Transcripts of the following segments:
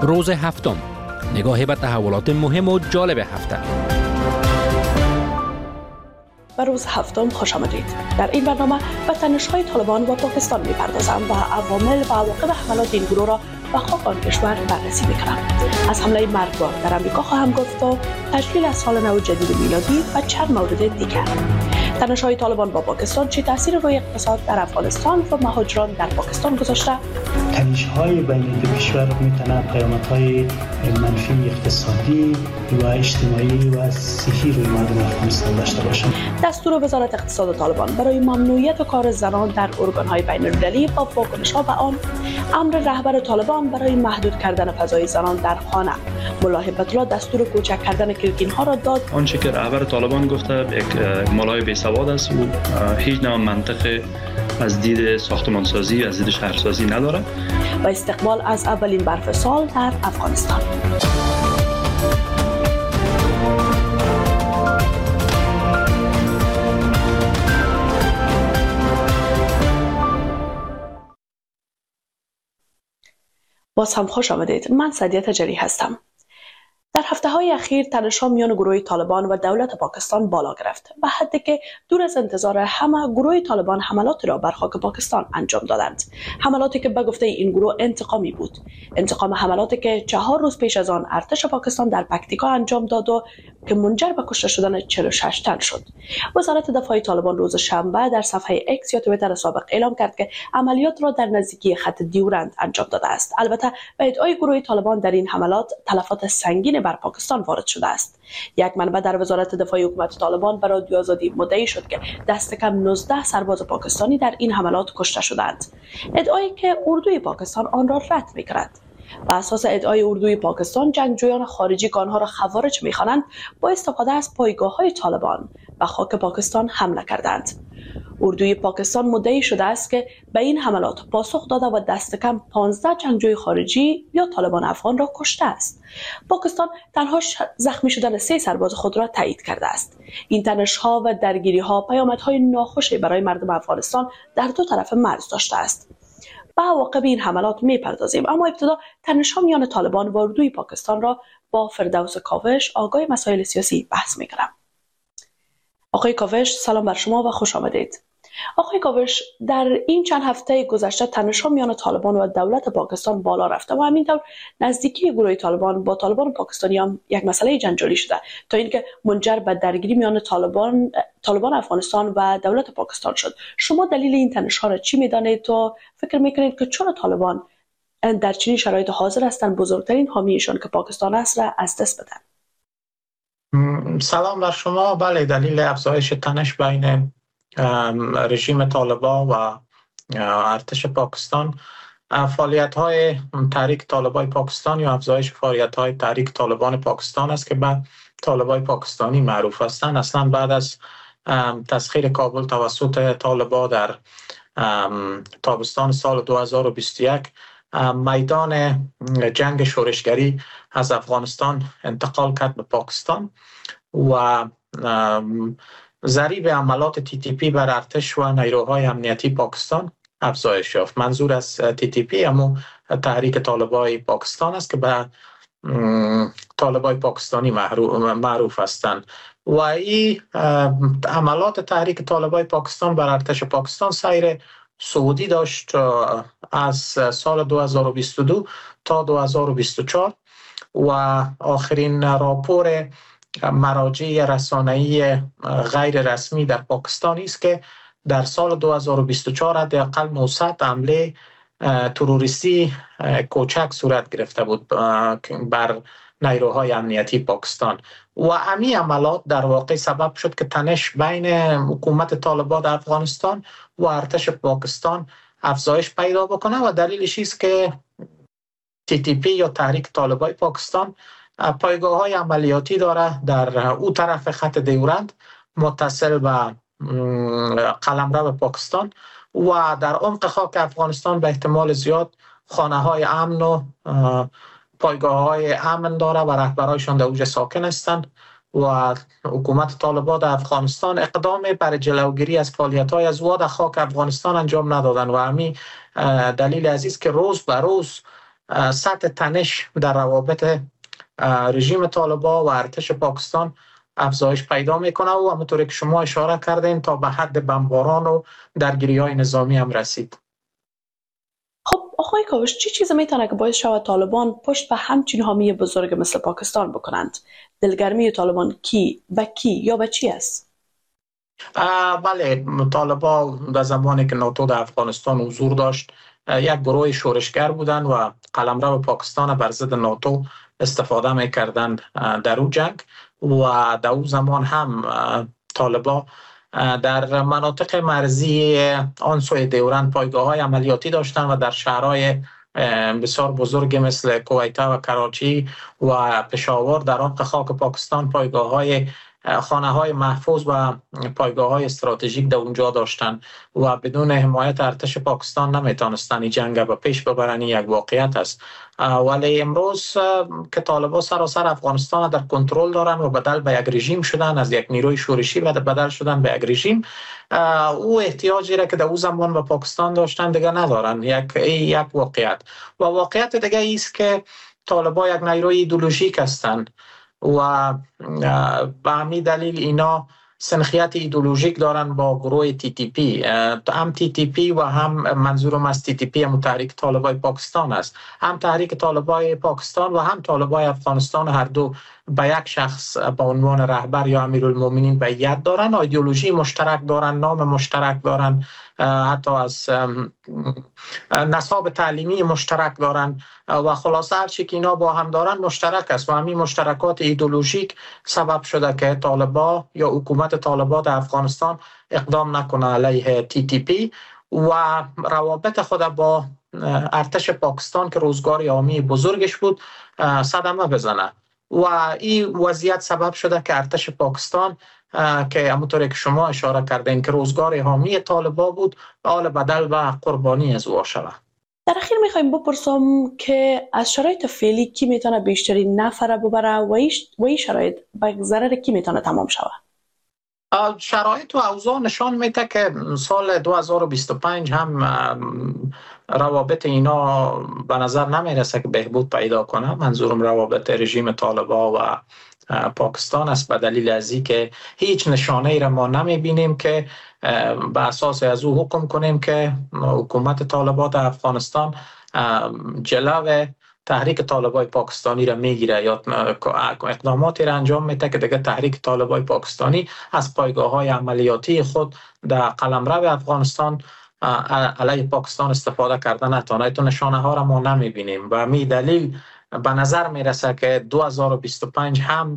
روز هفتم، نگاهی به تحولات مهم و جالب هفته. به روز هفتم خوش آمدید. در این برنامه به تنش‌های طالبان و پاکستان می‌پردازم و عوامل و عواقب حملات این گروه را به خاک آن کشور بررسی می‌کنم. از حمله مرگبار در آمریکا خواهم گفت و تشکیل از سال نو جدید میلادی و چند مورد دیگر. تنش‌های طالبان با پاکستان چه تأثیر روی اقتصاد در افغانستان و مهاجران در پاکستان گذاشته؟ تنش‌های بین دو کشور می‌تواند پیامدهای منفی اقتصادی و اجتماعی و صحی روی مردم افغانستان داشته باشند. دستور وزارت اقتصاد طالبان برای ممنوعیت کار زنان در ارگان‌های بین‌المللی با واکنش‌ها به آن، امر رهبر طالبان برای محدود کردن فضای زنان در خانه، ملا هیبت الله دستور کوچک کردن کلکین‌ها را داد. آنچه که رهبر طالبان گفته یک ملای بی‌سواد است و هیچ نوع منطق از دید ساختمانسازی، از دید شهرسازی نداره. و استقبال از اولین برف سال در افغانستان. باز هم خوش آمدید. من سعدیه تجری هستم. در هفته‌های اخیر تنش‌ها میان گروه طالبان و دولت پاکستان بالا گرفت، به حدی که دور از انتظار همه گروه طالبان حملاتی را بر خاک پاکستان انجام دادند. حملاتی که به گفته این گروه انتقامی بود. انتقام حملاتی که 4 روز پیش از آن ارتش پاکستان در پکتیکا انجام داد و که منجر به کشته شدن 46 تن شد. وزارت دفاع طالبان روز شنبه در صفحه اکس یا توییتر سابق اعلام کرد که عملیات را در نزدیکی خط دیورند انجام داده است. البته به ادعای گروه طالبان در این حملات تلفات سنگین بر پاکستان وارد شده است. یک منبع در وزارت دفاع حکومت طالبان به رادیو آزادی مدعی شد که دست کم 19 سرباز پاکستانی در این حملات کشته شدند. ادعایی که اردوی پاکستان آن را رد می‌کند. بر اساس ادعای اردوی پاکستان، جنگجویان خارجی که آنها را خوارج می‌خوانند با استفاده از پایگاه‌های طالبان به خاک پاکستان حمله کردند. اردوی پاکستان مدعی شده است که به این حملات پاسخ داده و دست کم 15 جنگجوی خارجی یا طالبان افغان را کشته است. پاکستان تنها زخمی شدن 3 سرباز خود را تایید کرده است. این تنش‌ها و درگیری‌ها پیامدهای ناخوشی برای مردم افغانستان در دو طرف مرز داشته است. به عواقب این حملات می‌پردازیم، اما ابتدا تنش‌ها میان طالبان و اردوی پاکستان را با فردوس کاوش، آگاه مسائل سیاسی بحث می‌کنم. آقای کاوش، سلام بر شما و خوش آمدید. آقای کاوش، در این چند هفته گذشته تنش‌ها میان طالبان و دولت پاکستان بالا رفته و همینطور نزدیکی گروه طالبان با طالبان پاکستانی هم یک مسئله جنجالی شده تا اینکه منجر به درگیری میان طالبان افغانستان و دولت پاکستان شد. شما دلیل این تنش‌ها را چی می‌دانید و فکر می‌کنید که چرا طالبان در چنین شرایط حاضر هستند بزرگترین حامیشان که پاکستان است را از دست بدن؟ سلام بر شما. بله، دلیل افزایش تنش بین رژیم طالبان و ارتش پاکستان فعالیت‌های تحریک طالبان پاکستان یا افزایش فعالیت‌های تحریک طالبان پاکستان است که به طالبان پاکستانی معروف هستند. اصلا بعد از تسخیر کابل توسط طالبان در تابستان سال 2021 میدان جنگ شورشگری از افغانستان انتقال کرد به پاکستان و ضریب عملات TTP بر ارتش و نیروهای امنیتی پاکستان افزایش یافت. منظور از TTP اما تحریک طالبان پاکستان است که به طالبان پاکستانی معروف هستند و این عملات تحریک طالبان پاکستان بر ارتش پاکستان سیر صعودی داشت از سال 2022 تا 2024 و آخرین راپور مراجع رسانه‌ای غیر رسمی در پاکستان است که در سال 2024 حداقل 900 حمله تروریستی کوچک صورت گرفته بود بر نیروهای امنیتی پاکستان و همین عملات در واقع سبب شد که تنش بین حکومت طالبان در افغانستان و ارتش پاکستان افزایش پیدا بکنه و دلیلش است که TTP یا تحریک طالبان پاکستان پایگاه‌های عملیاتی داره در او طرف خط دیورند متصل به قلمرو پاکستان و در عمق خاک افغانستان به احتمال زیاد خانه‌های امن و پایگاه‌های امن داره و رهبرایشان در اوج ساکن هستند و حکومت طالبان در افغانستان اقدام برای جلوگیری از فعالیت‌های از واد خاک افغانستان انجام ندادن و همین دلیل عزیز که روز به روز سطح تنش در روابط رژیم طالبان و ارتش پاکستان افزایش پیدا میکنه و همونطوری که شما اشاره کردین تا به حد بمباران و درگیری‌های نظامی هم رسید. خب آقای کاوش، چی چیزی میتونه که باعث شود طالبان پشت به همچین حامی بزرگ مثل پاکستان بکنند؟ دلگرمی طالبان به کی یا به چی است؟ بله، طالبان در زمانی که ناتو در افغانستان حضور داشت یک گروه شورشگر بودند و قلمرو پاکستان بر ضد ناتو استفاده میکردند در اون جنگ و در اون زمان هم طالبان در مناطق مرزی آن سوی دیورند پایگاه‌های عملیاتی داشتند و در شهرهای بسیار بزرگ مثل کویتا و کراچی و پشاور در عمق خاک پاکستان پایگاه‌های خانه‌های محفوظ و پایگاه‌های استراتژیک در اونجا داشتند و بدون حمایت ارتش پاکستان نمیتونستن این جنگ به پیش ببرن. یک واقعیت است. ولی امروز که طالبان سراسر افغانستان در کنترل دارن و بدل به یک رژیم شدن، از یک نیروی شورشی بدل شدن به یک رژیم، او احتیاجی را که در اون زمان به پاکستان داشتن دیگه ندارن. یک واقعیت. و واقعیت دیگه است که طالبان یک نیروی ایدئولوژیک هستند و به همین دلیل اینا سنخیت ایدئولوژیک دارن با گروه تی تی پی. هم تی تی پی و هم منظورم از تی تی پی هم تحریک طالبای پاکستان است. هم تحریک طالبای پاکستان و هم طالبای افغانستان هر دو به یک شخص به عنوان رهبر یا امیرالمومنین بیعت دارن، ایدئولوژی مشترک دارن، نام مشترک دارن، حتی از نصاب تعلیمی مشترک دارن و خلاصه هر چی که اینا با هم دارن مشترک است و همین مشترکات ایدئولوژیک سبب شده که طالبان یا حکومت طالبان در افغانستان اقدام نکنه علیه تی تی پی و روابط خود با ارتش پاکستان که روزگار حامی بزرگش بود صدمه بزنه و این وضعیت سبب شده که ارتش پاکستان که همونطوری که شما اشاره کردین که روزگار حامی طالبان بود حال بدل و قربانی از او شود. در اخیر میخوایم بپرسم که از شرایط فعلی کی میتونه بیشترین نفع ببره و این شرایط به ضرر کی میتونه تمام شود؟ شرایط و اوضاع نشان میده که سال 2025 هم روابط اینا به نظر نمیرسه که بهبود پیدا کنه. منظورم روابط رژیم طالبان و پاکستان است، به دلیل از این که هیچ نشانه ای را ما نمیبینیم که به اساس از او حکم کنیم که حکومت طالبان در افغانستان جلو تحریک طالبای پاکستانی را میگیره یا اقداماتی را انجام میده که دیگه تحریک طالبای پاکستانی از پایگاه‌های عملیاتی خود در قلمرو افغانستان علیه پاکستان استفاده کردن نتونه. تو نشانه ها را ما نمیبینیم و می دلیل به نظر میرسه که 2025 هم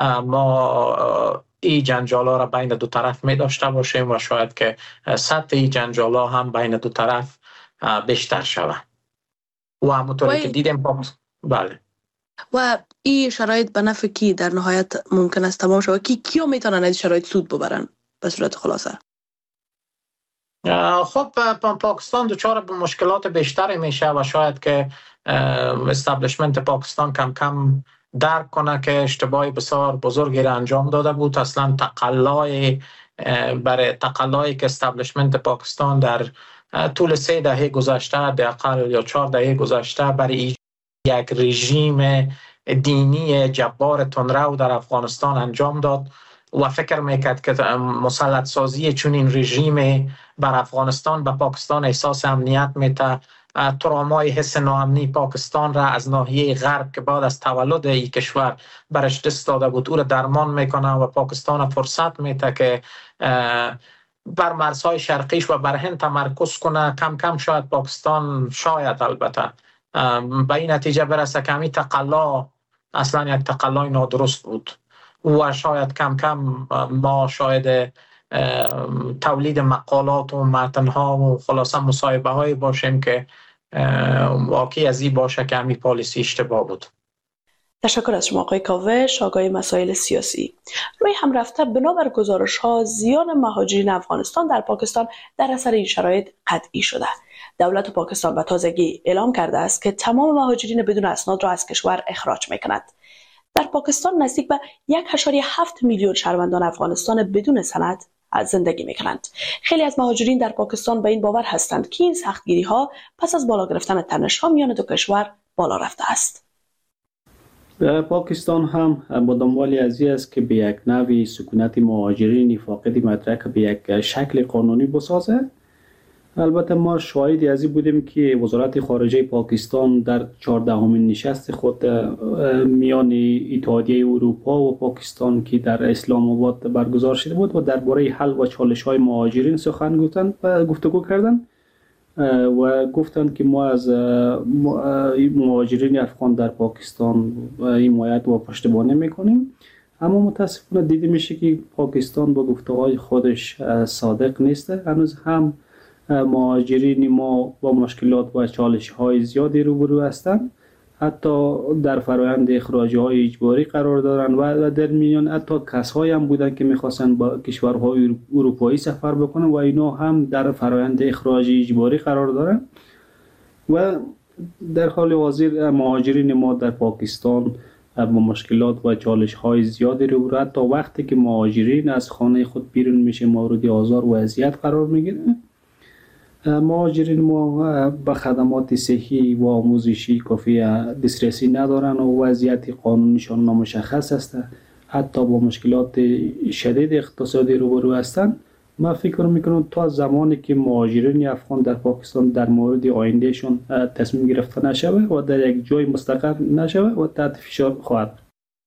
ما این جنجالا را بین دو طرف می داشته باشیم و شاید که سطح این جنجالا هم بین دو طرف بیشتر شود و همونطوری که دیدیم بله. و این شرایط به نفع کی در نهایت ممکن است تمام شود؟ کیا میتونن از شرایط سود ببرن به صورت خلاصه؟ خب پاکستان دچار به مشکلات بیشتری میشه و شاید که استابلیشمنت پاکستان کم کم درک کنه که اشتباهی بسیار بزرگی را انجام داده بود. اصلا تقلایی که استابلیشمنت پاکستان در طول 3 دهه گذشته حداقل یا 4 دهه گذشته برای یک رژیم دینی جبار تندرو در افغانستان انجام داد و فکر میکرد که مسلط سازی چون این رژیم بر افغانستان به پاکستان احساس امنیت میده. ترامای حس ناامنی پاکستان را از ناحیه غرب که بعد از تولد این کشور برش دست داده بود او را درمان میکنه و پاکستان فرصت میده که بر مرزهای شرقیش و بر هند تمرکز کنه. کم کم شاید پاکستان البته به این نتیجه برسه که همین تقلا اصلا یک تقلای نادرست بود و شاید کم کم ما شاید تولید مقالات و متنها و خلاصه مصاحبه هایی باشیم که واقعی از این باشه که همین پالیسی اشتباه بود. تشکر از شما آقای کاوش، آقای مسائل سیاسی. روی هم رفته بنابر گزارش ها زیان مهاجرین افغانستان در پاکستان در اثر این شرایط قطعی شده. دولت پاکستان به تازگی اعلام کرده است که تمام مهاجرین بدون اسناد را از کشور اخراج میکند. در پاکستان نزدیک به 1.7 میلیون شهروندان افغانستان بدون سند زندگی میکنند. خیلی از مهاجرین در پاکستان به این باور هستند که این سختگیری ها پس از بالا گرفتن تنش ها میان دو کشور بالا رفته است. پاکستان هم با دنبال ازی است که به یک نوع سکونت مهاجرین فاقد مدرک به یک شکل قانونی بسازه. البته ما شاهدی ازی بودیم که وزارت خارجه پاکستان در 14مین نشست خود میان اتحادیه اروپا و پاکستان که در اسلام آباد برگزار شده بود و درباره حل و چالش‌های مهاجرین سخن گفتند و گفتگو کردند و گفتند که ما از مهاجرین افغان در پاکستان حمایت و پشتیبانی میکنیم، اما متاسفانه دیده میشه که پاکستان با گفته‌های خودش صادق نیست. هنوز هم مهاجرین ما با مشکلات و چالش‌های زیادی روبرو هستند، حتی در فرآیند اخراج‌های اجباری قرار دارند و در میان حتی کسایی هم بودند که می‌خواستند با کشورهای اروپایی سفر بکنن و اینا هم در فرآیند اخراج اجباری قرار دارند. و در حال حاضر مهاجرین ما در پاکستان با مشکلات و چالش‌های زیادی روبرو، حتی وقتی که مهاجرین از خانه خود بیرون میشه مورد آزار و اذیت قرار میگیرند. مهاجرین ما به خدمات صحی و آموزشی کافی دسترسی ندارند و وضعیت قانونیشان نامشخص است، حتی با مشکلات شدید اقتصادی روبرو هستند. من فکر میکنم تا زمانی که مهاجرین افغان در پاکستان در مورد آیندهشون تصمیم گرفته نشوه و در یک جای مستقر نشوه و تحت فشار خواهد.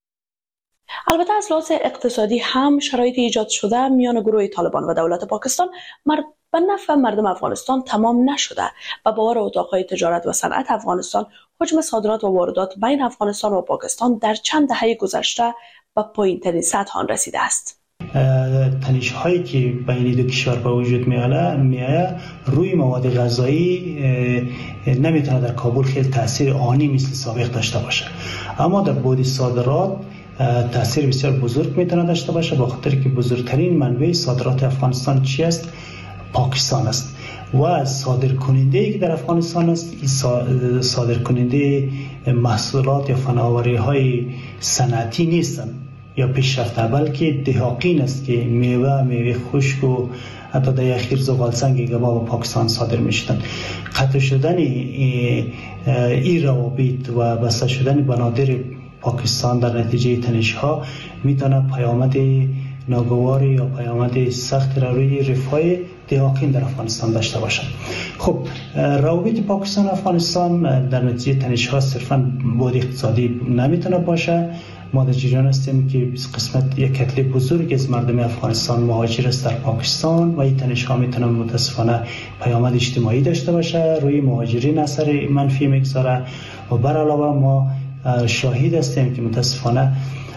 البته از لحاظ اقتصادی هم شرایط ایجاد شده میان گروه طالبان و دولت پاکستان به نفع مردم افغانستان تمام نشده و بار اتاقهای تجارت و صنعت افغانستان حجم صادرات و واردات بین افغانستان و پاکستان در چند دهه گذشته به پایین‌ترین سطح آن رسیده است. تنش هایی که بین دو کشور به وجود میآید روی مواد غذایی نمیتونه در کابل خیلی تاثیر آنی مثل سابق داشته باشه، اما در بعد صادرات تاثیر بسیار بزرگ میتونه داشته باشه، به خاطر که بزرگترین منبع صادرات افغانستان چی است؟ پاکستان است و صادرکننده که در افغانستان است صادرکننده محصولات یا فناوری های صنعتی نیستند یا پیشرفته، بلکه دهاقین است که میوه خشک و حتی در اخیر زغالسنگ گوا به پاکستان صادر میشدن. قطع شدن این روابط و بسته شدن بنادر پاکستان در نتیجه تنش ها میتونه پیامد ناگواری یا پیامد سخت را روی رفاه دهاقین در افغانستان داشته باشد. خب روابط پاکستان و افغانستان در نتیجه تنش ها صرفا بود اقتصادی نمیتونه باشه. ما در جریان هستیم که قسمت یک کتله بزرگ از مردم افغانستان مهاجر است در پاکستان و این تنش ها میتونه متاسفانه پیامد اجتماعی داشته باشه، روی مهاجرین اثر منفی میگذاره و بر علاوه ما شاهد هستیم که متاسفانه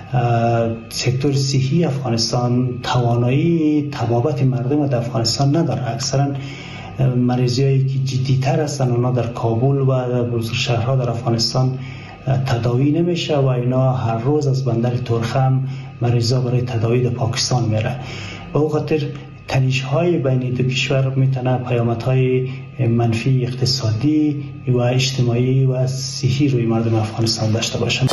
سکتور صحی افغانستان توانایی طبابت مردم در افغانستان نداره. اکثرا مریضایی که جدی‌تر هستن اونا در کابل و در بزرگ شهرها در افغانستان تداوی نمیشه و اینا هر روز از بندر ترخم مریضا برای تداوی در پاکستان میره. به اون خاطر تنش‌های بین دو کشور میتونه پیامدهای منفی اقتصادی و اجتماعی و صحی روی مردم افغانستان داشته باشند.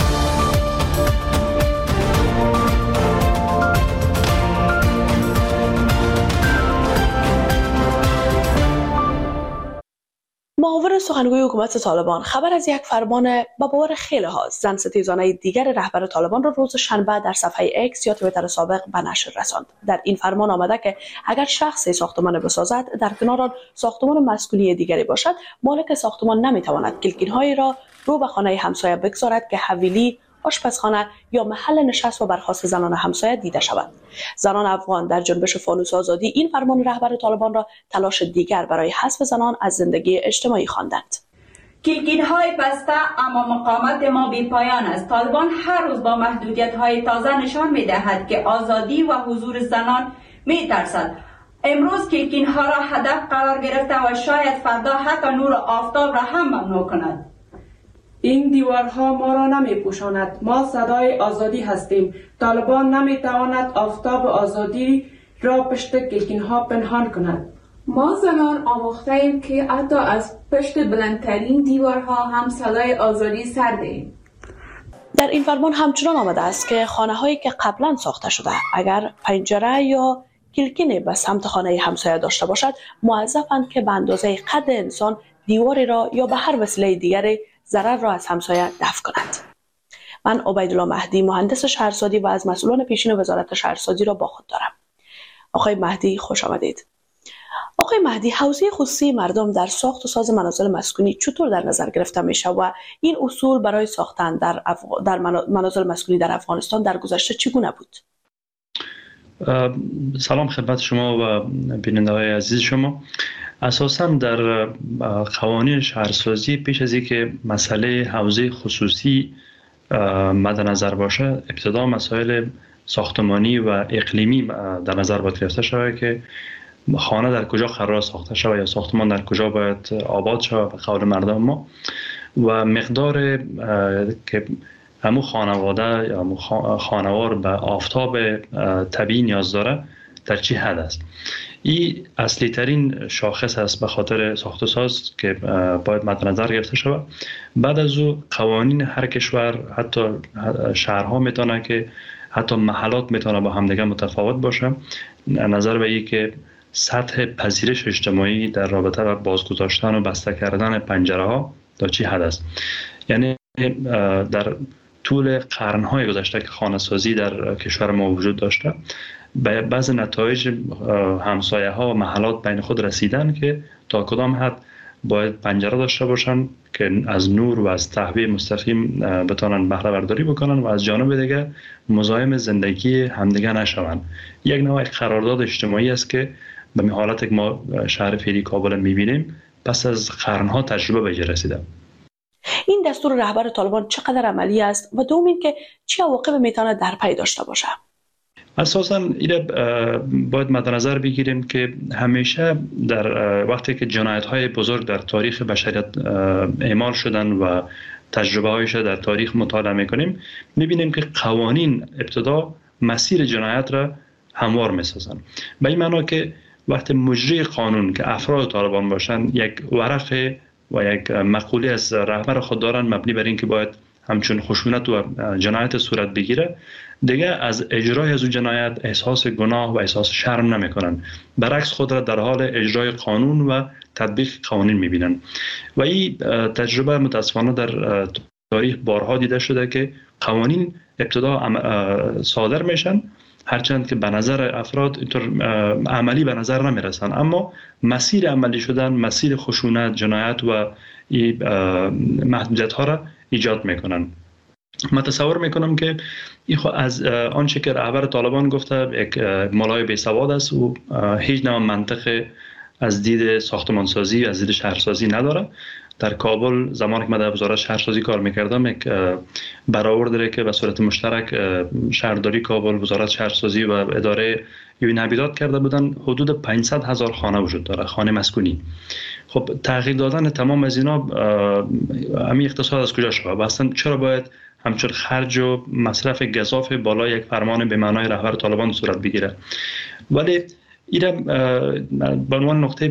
معاون سخنگوی حکومت طالبان خبر از یک فرمان با باور خیلی ها زن ستیزانه دیگر رهبر طالبان را روز شنبه در صفحه اکس یا توییتر سابق به نشر رساند. در این فرمان آمده که اگر شخصی ساختمان بسازد در کنار آن ساختمان مسکونی دیگری باشد، مالک ساختمان نمیتواند کلکین‌هایی را رو به خانه همسایه بگذارد که حویلی، آشپزخانه یا محل نشست و برخاست زنان همسایه دیده شود. زنان افغان در جنبش فانوس آزادی این فرمان رهبر طالبان را تلاش دیگر برای حذف زنان از زندگی اجتماعی خواندند. کلکین‌های بسته اما مقاومت ما بی پایان است. طالبان هر روز با محدودیت‌های تازه نشان می‌دهد که آزادی و حضور زنان می‌ترسد. امروز کلکین‌ها را هدف قرار گرفته و شاید فردا حتی نور آفتاب را هم ممنوع کند. این دیوارها ما را نمی پوشاند. ما صدای آزادی هستیم. طالبان نمی تواند آفتاب آزادی را پشت کلکین‌ها پنهان کند. ما زنان آموخته ایم که حتی از پشت بلندترین دیوارها هم صدای آزادی سر دهیم. در این فرمان همچنان آمده است که خانه‌هایی که قبلا ساخته شده اگر پنجره یا کلکینی به سمت خانه همسایه داشته باشد، موظفند که به اندازه قد انسان دیواری را یا به هر وسیله دیگر ضرر را از همسایه دفع کند. من عبیدالله مهدی، مهندس شهرسازی و از مسئولان پیشین وزارت شهرسازی را با خود دارم. آقای مهدی خوش آمدید. آقای مهدی، حوزه خصوصی مردم در ساخت و ساز منازل مسکونی چطور در نظر گرفته میشه و این اصول برای ساختن در منازل مسکونی در افغانستان در گذشته چگونه بود؟ سلام خدمت شما و بیننده‌های عزیز شما. اساساً در قوانین شهرسازی پیش از اینکه مسئله حوزه خصوصی مد نظر باشه، ابتدا مسائل ساختمانی و اقلیمی در نظر باید گرفته شود که خانه در کجا قرار ساخته شود یا ساختمان در کجا باید آباد شود به قول مردم ما، و مقدار که همون خانواده یا خانوار به آفتاب طبیعی نیاز داره در چی حد است. این اصلی ترین شاخص است به خاطر ساخت و ساز که باید مد نظر گرفته شود. بعد از او قوانین هر کشور، حتی شهرها میتونه که حتی محلات میتونه با همدیگه متفاوت باشه، نظر به این که سطح پذیرش اجتماعی در رابطه با بازگذاشتن و بسته کردن پنجره ها تا چی حد است. یعنی در طول قرن‌های گذشته که خانه‌سازی در کشور ما وجود داشته، به بعض نتایج همسایه ها و محلات بین خود رسیدن که تا کدام حد باید پنجره داشته باشن که از نور و از تهویه مستقیم بتونن بهره برداری بکنن و از جانب دیگه مزاحم زندگی همدیگه نشون. یک نوع قرارداد اجتماعی است که به حالت که ما شهر فعلی کابل میبینیم پس از قرنها تجربه به اینجا رسیده. این دستور رهبر طالبان چقدر عملی است و دوم این که چه عواقبی میتونه در پی داشته باشه؟ اساساً این باید مد نظر بگیریم که همیشه در وقتی که جنایت‌های بزرگ در تاریخ بشریت اعمال شدن و تجربه هایش در تاریخ مطالعه میکنیم، میبینیم که قوانین ابتدا مسیر جنایت را هموار میسازن. به این معنا که وقتی مجری قانون که افراد طالبان باشن یک ورقه و یک مقوله از رهبر خود دارن مبنی بر این که باید همچون خشونت و جنایت صورت بگیره، دیگه از اجرای از اون جنایت احساس گناه و احساس شرم نمیکنن، برعکس خود را در حال اجرای قانون و تطبیق قوانین میبینن. و این تجربه متاسفانه در تاریخ بارها دیده شده که قوانین ابتدا صادر میشن، هرچند که به نظر افراد اینطور عملی به نظر نمیرسن، اما مسیر عملی شدن، مسیر خشونت، جنایت و محدودیت ها را ایجاد میکنن. من تصور میکنم که از آنچه که رهبر طالبان گفته یک ملای بیسواد است و هیچ نوع منطق از دید ساختمانسازی، از دید شهرسازی نداره. در کابل زمانی که من در وزارت شهرسازی کار میکردم، یک برآورد داره که به صورت مشترک شهرداری کابل، وزارت شهرسازی و اداره یوین حبیدات کرده بودن، حدود 500,000 خانه وجود داره، خانه مسکونی. خب تغییر دادن تمام از اینا همین اقتصاد از کجا شد؟ اصلا چرا باید همچون خرج و مصرف گزاف بالای یک فرمان به معنای رهبر طالبان صورت بگیره؟ ولی این به عنوان نقطه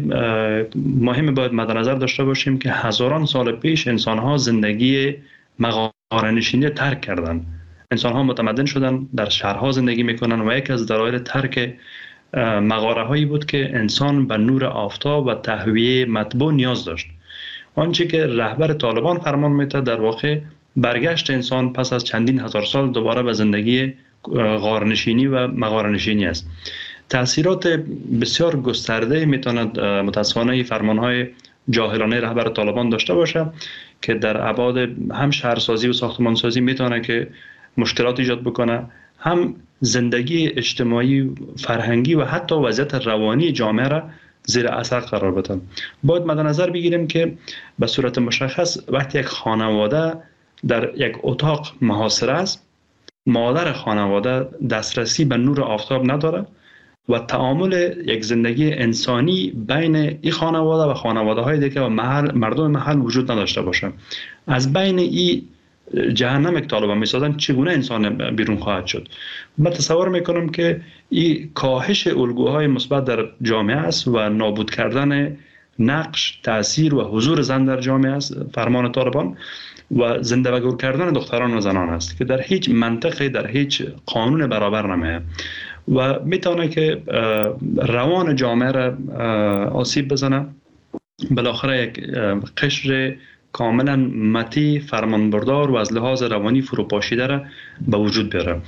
مهم باید مد نظر داشته باشیم که هزاران سال پیش انسان‌ها زندگی مغاره‌نشینی ترک کردند. انسان‌ها متمدن شدن، در شهرها زندگی میکنن و یک از دلایل ترک مغاره هایی بود که انسان به نور آفتاب و تهویه مطبوع نیاز داشت. آنچه که رهبر طالبان فرمان میده در واقع برگشت انسان پس از چندین هزار سال دوباره به زندگی غارنشینی و مغاره‌نشینی است. تأثیرات بسیار گسترده میتواند متاسفانه فرمانهای جاهلانه رهبر طالبان داشته باشه که در ابعاد هم شهرسازی و ساختمانسازی میتونه که مشکلات ایجاد بکنه، هم زندگی اجتماعی، فرهنگی و حتی وضعیت روانی جامعه را زیر اثر قرار بده. باید مد نظر بگیریم که به صورت مشخص وقتی یک خانواده در یک اتاق محاصره است، مادر خانواده دسترسی به نور آفتاب نداره و تعامل یک زندگی انسانی بین این خانواده و خانواده های دیگه و مردم محل وجود نداشته باشه. از بین این جهنم که طالبان میسازن چگونه انسان بیرون خواهد شد؟ من تصور میکنم که این کاهش الگوهای مثبت در جامعه است و نابود کردن نقش، تأثیر و حضور زن در جامعه است فرمان طالبان، و زنده و گور کردن دختران و زنان است که در هیچ منطقه، در هیچ قانون برابر نمیه و میتونه که روان جامعه را آسیب بزنه بالاخره یک قشر کاملا متی فرمانبردار و از لحاظ روانی فروپاشیده را به وجود بیاره.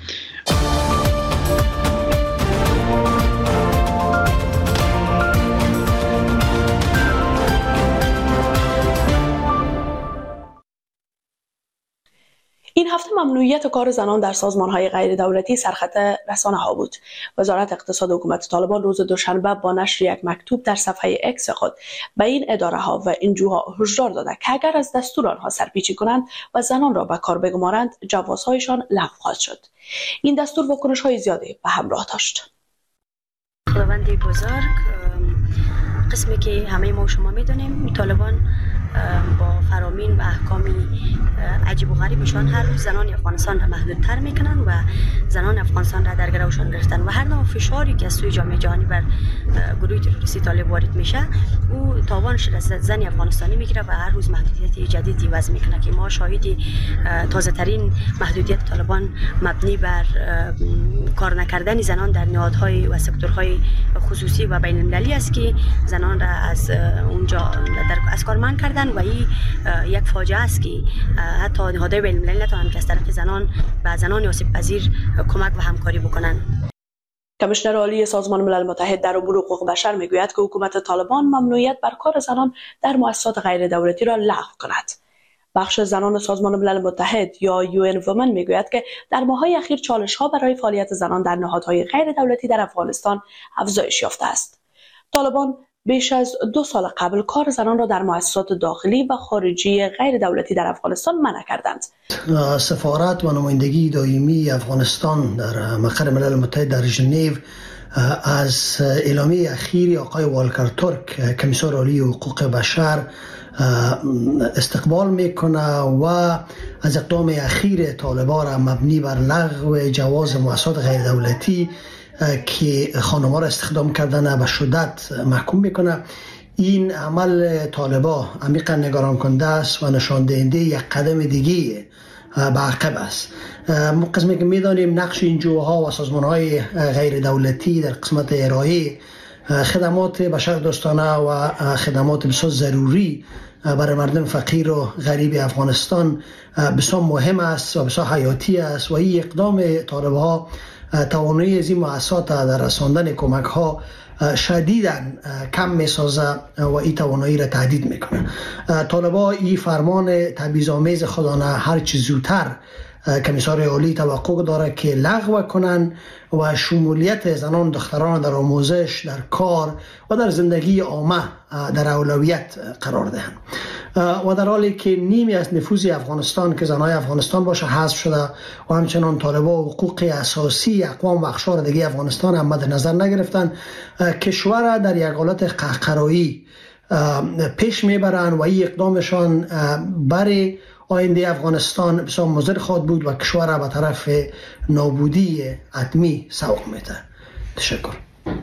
این هفته ممنوعیت کار زنان در سازمان‌های غیر دولتی سرخط رسانه‌ها بود. وزارت اقتصاد حکومت طالبان روز دوشنبه با نشر یک مکتوب در صفحه اکس خود به این اداره‌ها و انجوها هشدار داده که اگر از دستور آنها سرپیچی کنند و زنان را به کار بگمارند، جوازهایشان لغو خواهد شد. این دستور واکنش‌های زیادی به همراه داشت. خداوند بزرگ، قسمی که همه ما و شما می‌دونیم، طالبان با فرامین و احکامی عجیب و غریبشان هر روز زنان افغانستان را محدودتر میکنن و زنان افغانستان را در گروشان گرفتن و هر نوع فشاری که از سوی جامعه جهانی بر گروه تروریستی طالب وارد میشه او تاوانش را زن افغانستانی میگیره و هر روز محدودیت جدیدی وضع میکنه که ما شاهدی تازه ترین محدودیت طالبان مبنی بر کار نکردن زنان در نهادهای و سکتورهای خصوصی و بین المللی است که زنان را از اونجا از کار منع کردن و این یک فاجعه است که حتی نهادهای بین المللی نتوانند که از طرف زنان به زنان آسیب پذیر کمک و همکاری بکنند. کمیشنر عالی سازمان ملل متحد در امور حقوق بشر میگوید که حکومت طالبان ممنوعیت بر کار زنان در مؤسسات غیر دولتی را لغو کند. بخش زنان سازمان ملل متحد یا UN Women میگوید که در ماه‌های اخیر چالش‌ها برای فعالیت زنان در نهادهای غیر دولتی در افغانستان افزایش یافته است. طالبان بیش از 2 سال قبل کار زنان را در مؤسسات داخلی و خارجی غیر دولتی در افغانستان منع کردند. سفارت و نمایندگی دائمی افغانستان در مقر ملل متحد در ژنو از اعلامیه اخیری آقای والکر ترک کمیسر عالی حقوق بشر استقبال میکنه و از اقدام اخیر طالبان را مبنی بر لغو جواز مؤسسات غیر دولتی که خانم‌ها را استخدام کردن به شدت محکوم میکنه. این عمل طالبان عمیقا نگران کننده است و نشان دهنده یک قدم دیگه به عقب است. قسمی که میدانیم نقش انجوها و سازمان‌های غیر دولتی در قسمت ارائه خدمات بشردوستانه و خدمات بسیار ضروری برای مردم فقیر و غریب افغانستان بسیار مهم است و بسیار حیاتی است و این اقدام طالب‌ها توانایی از این مؤسسات در رساندن کمک ها شدیداً کم میسازه و این توانایی را تهدید میکنه. طالبا این فرمان تبعیض‌آمیز خودانه هر چه زودتر کمیسر عالی توقع داره که لغو کنن و شمولیت زنان دختران در آموزش، در کار و در زندگی عامه در اولویت قرار دهند. و در حالی که نیمی از نفوذ افغانستان که زنای افغانستان باشه حذف شده و همچنان طالبان حقوق اساسی اقوام و اقشار دیگه افغانستان هم مد نظر نگرفتن، کشور در یک حالت قهقرایی پیش میبرن و این اقدامشان برای آینده افغانستان بسیار مضر خواهد بود و کشور را به طرف نابودی حتمی سوق میده. تشکر.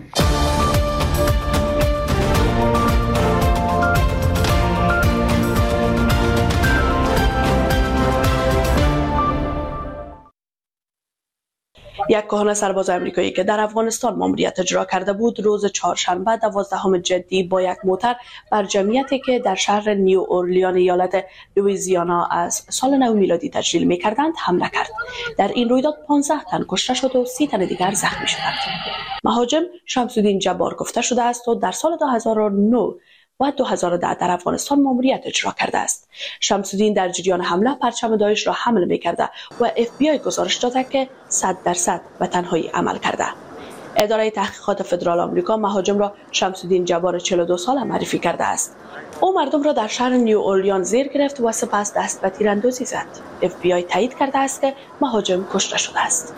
یک کهنه سرباز آمریکایی که در افغانستان ماموریت اجرا کرده بود روز چهارشنبه 12 جدی با یک موتر بر جمعیتی که در شهر نیو اورلیان ایالت لوئیزیانا از سال نو میلادی تجلیل می‌کردند حمله کرد. در این رویداد 15 تن کشته شد و 30 تن دیگر زخمی شدند. مهاجم شمس‌الدین جبار گفته شده است و در سال 2009 و 2010 در افغانستان ماموریت اجرا کرده است. شمس‌الدین در جریان حمله پرچم داعش را حمل می‌کرده و FBI گزارش داده که 100% به تنهایی عمل کرده. اداره تحقیقات فدرال آمریکا مهاجم را شمس‌الدین جبار 42 ساله معرفی کرده است. او مردم را در شهر نیو اورلیان زیر گرفت و سپس دست به تیراندازی زد. FBI تایید کرده است که مهاجم کشته شده است.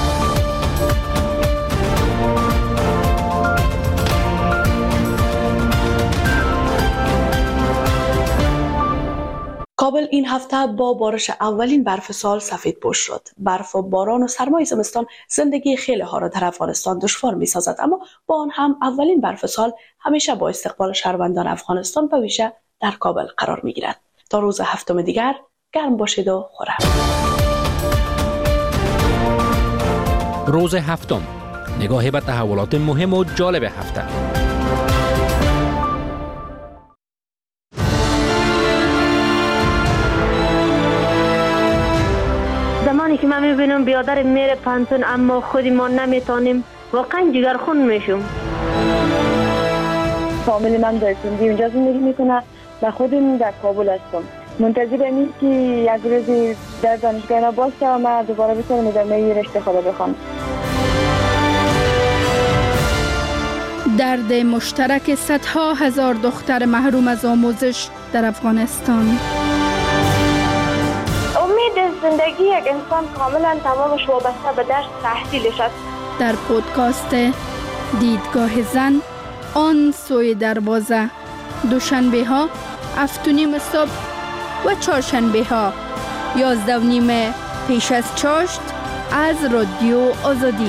کابل این هفته با بارش اولین برف سال سفیدپوش شد. برف و باران و سرمای زمستان زندگی خیلی ها را در افغانستان دشوار می سازد، اما با آن هم اولین برف سال همیشه با استقبال شهروندان افغانستان به ویژه در کابل قرار می گیرد. تا روز هفتم دیگر گرم باشید و خورم. روز هفتم، نگاهی به تحولات مهم و جالب هفته. که من میبینم بیادر میره پانتون اما خودی ما نمیتونیم، واقعا جگرخون میشم. فامیل من در سندی اونجا زندگی میکنه و خودم در کابل هستم. منتظر امید که یک روزی در دانشگاه باشه و من دوباره بتونم ادامه رشته خود بخونم. درد مشترک صدها هزار دختر محروم از آموزش در افغانستان. امید زندگی یک انسان کاملا تمامش وابسته به درس تحصیلش است. در پودکاست دیدگاه زن، آن سوی دروازه، دوشنبه ها 7:30 صبح و چهارشنبه ها 11:30 پیش از چاشت از رادیو آزادی.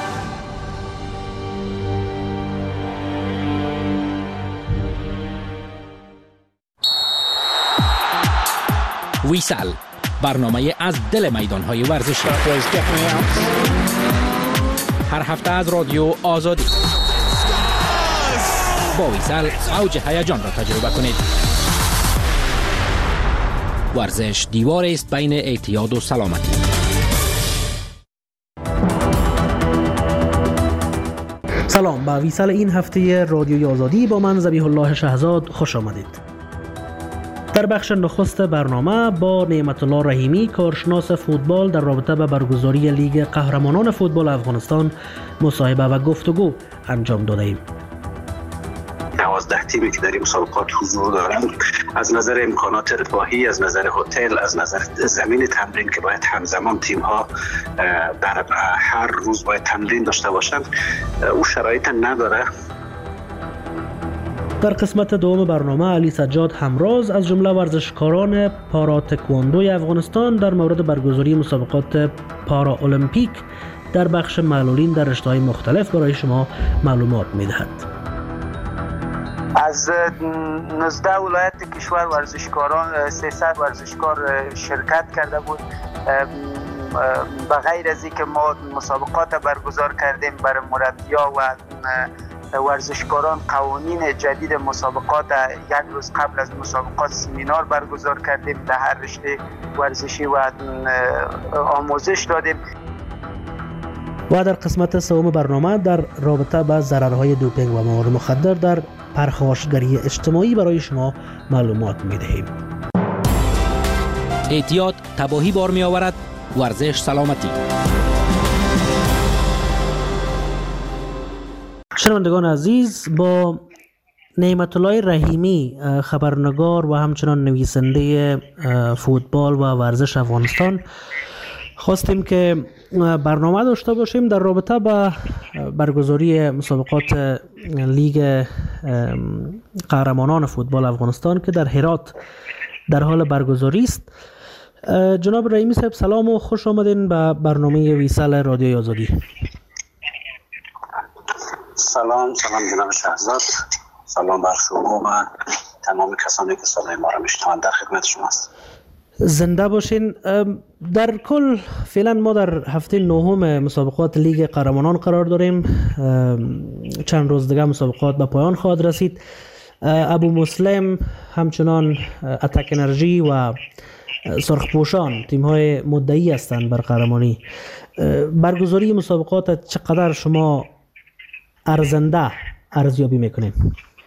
ویسال، برنامه از دل میدان‌های ورزشی. هر هفته از رادیو آزادی. با ویسال اوج هیجان را تجربه کنید. ورزش دیوار است بین اعتیاد و سلامتی. سلام، با ویسال این هفته رادیوی آزادی با من ذبیح الله شهزاد خوش آمدید. در بخش نخست برنامه با نعمت الله رحیمی، کارشناس فوتبال، در رابطه با برگزاری لیگ قهرمانان فوتبال افغانستان مصاحبه و گفتگو انجام داده ایم. 12 تیمی که در این مسابقات حضور دارند، از نظر امکانات رفاهی، از نظر هتل، از نظر زمین تمرین که باید همزمان تیم ها در هر روز باید تمرین داشته باشند، او شرایط نداره. در قسمت دوم برنامه علی سجاد همراز از جمله ورزشکاران پارا تکواندوی افغانستان در مورد برگزاری مسابقات پارا المپیک در بخش معلولین در رشته‌های مختلف برای شما معلومات می‌دهد. از 19 ولایت کشور ورزشکاران 300 ورزشکار شرکت کرده بود. بغیر از اینکه ما مسابقات برگزار کردیم برای مربی‌ها و ورزشکاران، قوانین جدید مسابقات یک روز قبل از مسابقات سمینار برگزار کردیم، در هر رشته ورزشی و آموزش دادیم. و در قسمت سوم برنامه در رابطه با ضررهای دوپینگ و مواد مخدر در پرخاشگری اجتماعی برای شما معلومات می‌دهیم. اعتیاد تباهی بار می‌آورد، ورزش سلامتی. شنوندگان عزیز، با نعمت الله رحیمی، خبرنگار و همچنان نویسنده فوتبال و ورزش افغانستان، خواستیم که برنامه داشته باشیم در رابطه با برگزاری مسابقات لیگ قهرمانان فوتبال افغانستان که در هرات در حال برگزاری است. جناب رحیمی صاحب، سلام و خوش آمدین به برنامه ویسال رادیوی آزادی. سلام جناب شهزاد، سلام بر شما و تمام کسانی که صدای ما را میشنوند. در خدمت شما است. زنده باشین. در کل فعلا ما در هفته نهم مسابقات لیگ قهرمانان قرار داریم. چند روز دیگه مسابقات به پایان خواهد رسید. ابو مسلم، همچنان اتک انرژی و سرخپوشان تیم های مدعی هستند بر قهرمانی. برگزاری مسابقات چقدر شما ارزنده ارزیابی میکنید؟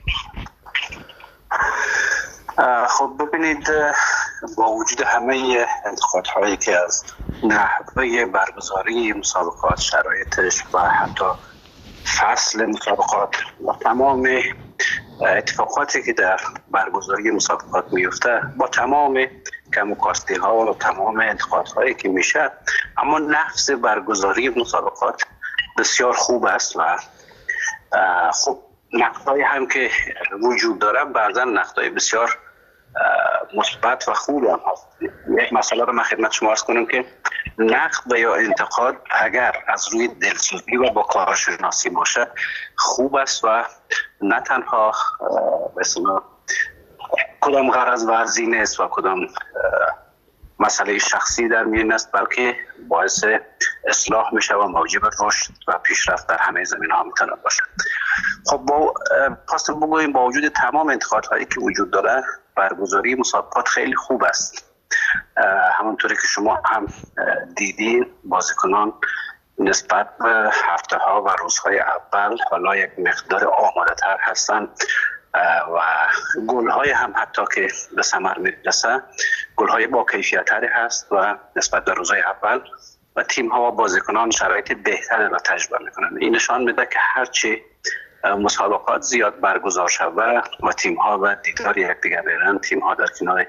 خب ببینید، با وجود همه انتقادهایی که از نحوه برگزاری مسابقات، شرایطش و حتی فصل مسابقات و تمام اتفاقاتی که در برگزاری مسابقات میفته، با تمام کم و کاستی ها و تمام انتقادهایی که میشه، اما نفس برگزاری مسابقات بسیار خوب است و خب نقدهای هم که وجود داره بعضا نقدهای بسیار مثبت و خوب هم هست. یک مسئله رو من خدمت شما عرض کنم که نقد یا انتقاد اگر از روی دلسوزی و با کارشناسی باشه خوب است و نه تنها مثلا کدام غرض ورزی نیست و کدام مسئله شخصی در میان است، بلکه باعث اصلاح میشه و موجب رشد و پیشرفت در همه زمین ها میتونه باشه. خب پس بگوییم با وجود تمام انتقادهایی که وجود داره، برگزاری مسابقات خیلی خوب است همونطوری که شما هم دیدین بازیکنان نسبت به هفته ها و روزهای اول حالا یک مقدار آماده تر هستن و گل های هم حتی که به ثمر میرسه گل های با کیفیت تری هست و نسبت به روزهای اول و تیم ها و بازیکنان شرایط بهتری را تجربه میکنن. این نشان میده که هرچی مسابقات زیاد برگزار شود و تیم ها و دیدار یکدیگر برن، تیم ها در کنار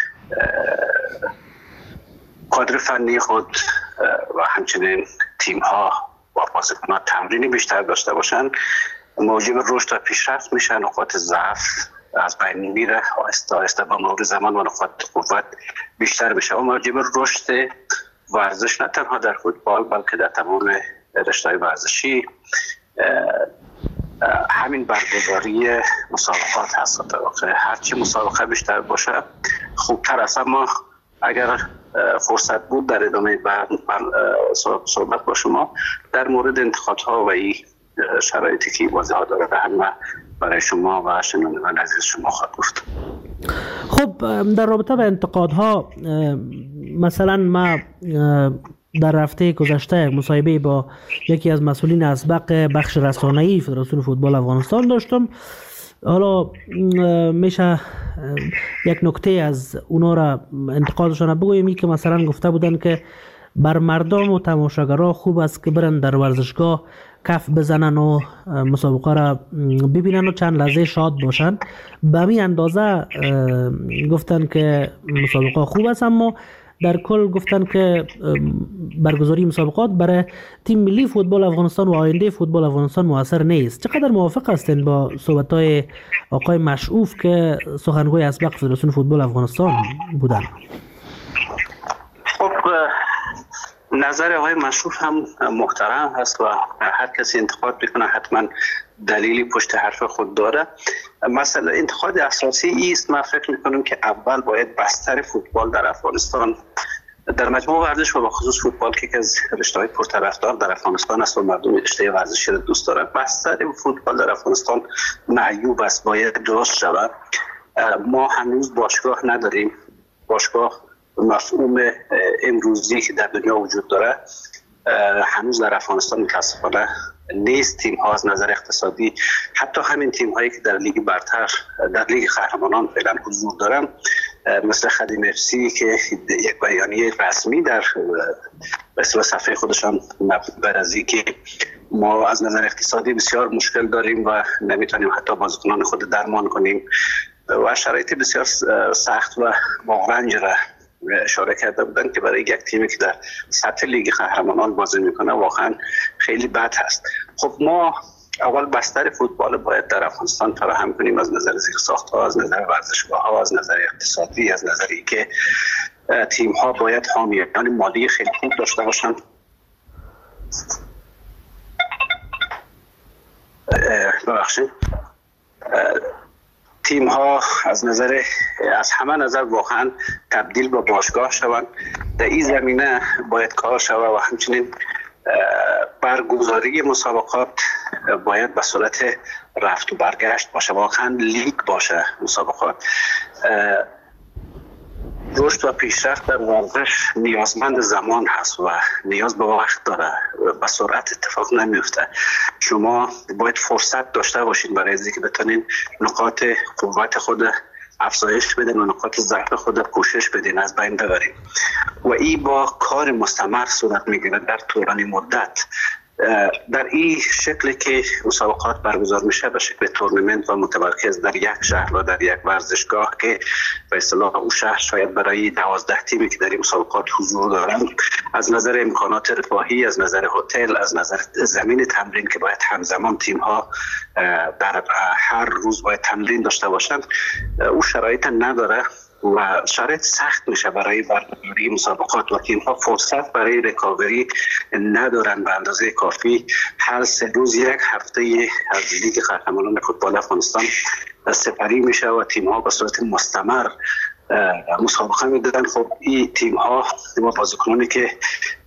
کادر فنی خود و همچنین تیم ها و بازیکنان تمرینی بیشتر داشته باشن موجب رشد و پیشرفت میشن، نقاط ضعف از بین میره، آهسته آهسته با مرور زمان و نقاط قوت بیشتر بشه و موجب رشد ورزش نه تنها در فوتبال بلکه در تمام رشته‌های ورزشی همین برگزاری مسابقات هست. هرچی مسابقه بیشتر باشه خوبتر است. اما اگر فرصت بود در ادامه صحبت با شما در مورد انتقادها و این شرایطی که بازی ها داره هم برای شما و شنوندگان عزیز شما خواهد گفت. خب در رابطه با انتقادها، مثلا ما در هفته گذشته مصاحبه با یکی از مسئولین اسبق بخش رسانه‌ای فدراسیون فوتبال افغانستان داشتم. حالا میشه یک نکته از اونا را انتقادشان بگویم که مثلا گفته بودن که بر مردم و تماشاگرها خوب است که برن در ورزشگاه کف بزنن و مسابقه را ببینن و چند لحظه شاد باشن. به همین اندازه گفتن که مسابقه خوب است، اما در کل گفتن که برگزاری مسابقات برای تیم ملی فوتبال افغانستان و آینده فوتبال افغانستان موثر نیست. چقدر موافق هستین با صحبت‌های آقای مشعوف که سخنگوی اسبق فدراسیون فوتبال افغانستان بودن؟ خب نظر آقای مشعوف هم محترم هست و هر کسی انتقاد میکنه حتما دلیلی پشت حرف خود داره. مثلا انتقاد اساسی است، من فکر میکنم که اول باید بستر فوتبال در افغانستان در مجموع ورزش و بخصوص فوتبال که از رشته‌های پرطرفدار در افغانستان است و مردم رشته ورزشی را دوست دارن، بستر فوتبال در افغانستان معیوب است، باید درست شود. ما هنوز باشگاه نداریم. باشگاه مفهوم امروزی که در دنیا وجود داره هنوز در افغانستان متاسفانه نیست. تیم ها از نظر اقتصادی، حتی همین تیم هایی که در لیگ برتر در لیگ قهرمانان فعلا حضور دارن مثل خدیم افسی که یک بیانیه رسمی در صفحه خودشان برازی که ما از نظر اقتصادی بسیار مشکل داریم و نمیتونیم حتی بازیکنان خود درمان کنیم و شرایط بسیار سخت و با رنج را اشاره کرده بودن که برای یک تیمی که در سطح لیگ قهرمانان بازی میکنه واقعا خیلی بد هست. خب ما اول بستر فوتبال باید در افغانستان فراهم کنیم از نظر زیرساخت‌ها، از نظر ورزشگاه‌ها، از نظر اقتصادی، از نظر اینکه تیم‌ها باید حامیان مالی خیلی خوب داشته باشن. ببخشید تیم ها از همه نظر واقعا تبدیل به باشگاه شوند. در این زمینه باید کار شود و همچنین برگزاری مسابقات باید به صورت رفت و برگشت باشه، واقعا لیگ باشه مسابقات. رشد و پیشرفت در ورزش نیازمند زمان هست و نیاز به وقت داره، به سرعت اتفاق نمیفته. شما باید فرصت داشته باشید برای اینکه بتونین نقاط قوت خود افزایش بدین و نقاط ضعف خود کوشش بدین از بین ببرین و این با کار مستمر صورت میگیره در طولانی مدت. در این شکلی که مسابقات برگزار میشه به شکل تورنمنت و متمرکز در یک شهر و در یک ورزشگاه که به اصطلاح اون شهر شاید برای 12 تیمی که در این مسابقات حضور دارن از نظر امکانات رفاهی، از نظر هتل، از نظر زمین تمرین که باید همزمان تیم ها در هر روز باید تمرین داشته باشند، اون شرایط نداره و شرایط سخت میشه برای برگزاری مسابقات و تیم‌ها فرصت برای ریکاوری ندارن به اندازه کافی. هر 3 روز یک هفته از لیگ قهرمانان فوتبال افغانستان سپری میشه و تیم‌ها به صورت مستمر مسابقه میدادن. خب این تیم‌ها و بازیکنانی که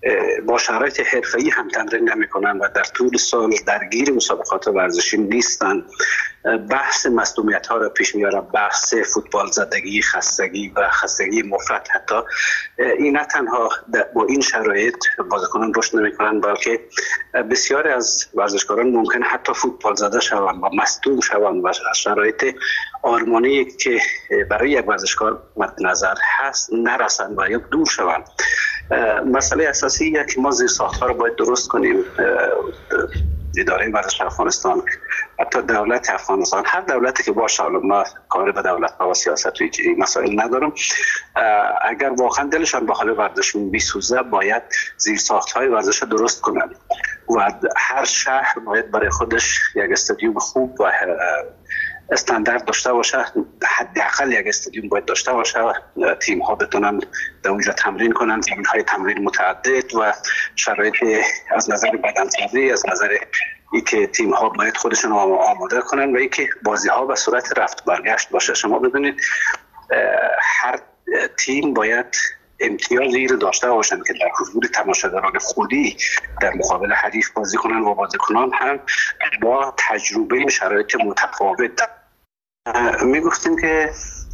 با شرایط حرفه‌ای هم تمرین نمی‌کنند و در طول سال درگیر مسابقات ورزشی نیستند. بحث مصدومیت‌ها را پیش می‌آورد، بحث فوتبال زدگی، خستگی و خستگی مفرط. حتی این نه تنها با این شرایط بازیکنان رشد نمی‌کنند، بلکه بسیاری از ورزشکاران ممکن حتی فوتبال زده شوند و مصدوم شوند و از شرایط آرمانی که برای یک ورزشکار مد نظر هست نرسند و یا دور شوند. مسئله اساسی اینه که ما زیرساخت‌ها رو باید درست کنیم. اداره ورزش افغانستان، حتی دولت افغانستان، هر دولتی که باشه، ما کار به دولت و سیاست و این مسائل ندارم، اگر واقعا دلشان به حال ورزش میسوزه باید زیرساخت‌های ورزش درست کنن و هر شهر باید برای خودش یک استادیوم خوب و استاندارد داشته باشه. حداقل یک استادیوم باید داشته باشه و تیم ها بتونن در اونجا تمرین کنن، زمین های تمرین متعدد و شرایط از نظر بدنسازی، از نظر اینکه تیم ها باید خودشون آماده کنن و اینکه بازی ها به صورت رفت برگشت باشه. شما ببینید هر تیم باید امتیازی رو داشته باشن که در حضور تماشاگران خودی در مقابل حریف بازی کنن و بازیکنان هم با تجربه شرایط متفاوت. میگفتیم که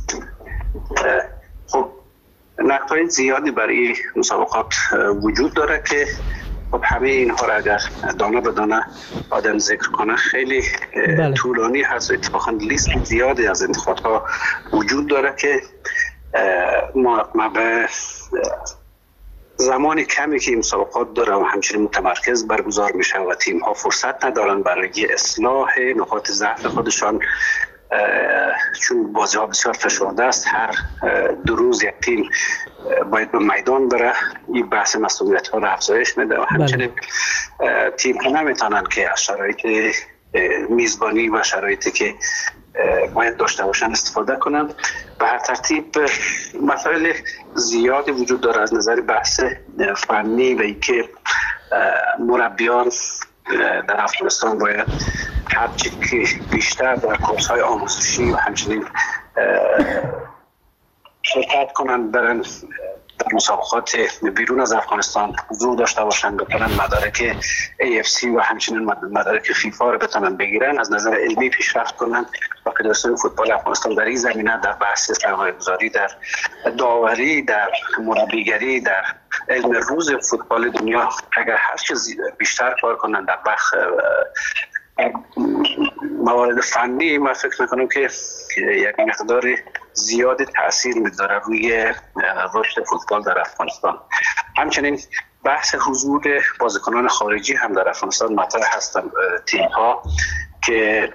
خب نقطه‌های زیادی برای مسابقات وجود داره که خب همه اینها را اگر دانه به دانه آدم ذکر کنه خیلی طولانی هست. اتفاقا لیست زیادی از انتخابات وجود داره که ما به زمان کمی که این مسابقات داره و همچنین متمرکز برگزار میشه و تیم ها فرصت ندارن برای اصلاح نقاط ضعف خودشان، چون بازی ها بسیار فشرده است. هر 2 روز یک تیم باید به میدان بره، این بحث مسئولیت ها را افزایش میده و همچنین تیم ها نمیتونن که از شرایط میزبانی و شرایطی که باید داشته باشن استفاده کنن. به هر ترتیب مسائل زیادی وجود داره از نظر بحث فنی و اینکه مربیان در افغانستان باید هرچی که بیشتر در کورس‌های آموزشی و همچنین شرکت کنند، برن در مسابقات بیرون از افغانستان حضور داشته باشند، بتونن مدارک AFC و همچنین مدارک فیفا رو بتونن بگیرن، از نظر علمی پیشرفت کنن و فدراسیون فوتبال افغانستان در این زمینه در بحث سرمایه‌گذاری، در داوری، در مربیگری، در علم روز فوتبال دنیا اگر هر چیز بیشتر کار کنن در بخش موارد فنی، من فکر میکنم که یک مقدار زیاد تاثیر میذاره روی رشد فوتبال در افغانستان. همچنین بحث حضور بازیکنان خارجی هم در افغانستان مطرح هستن. تیم ها که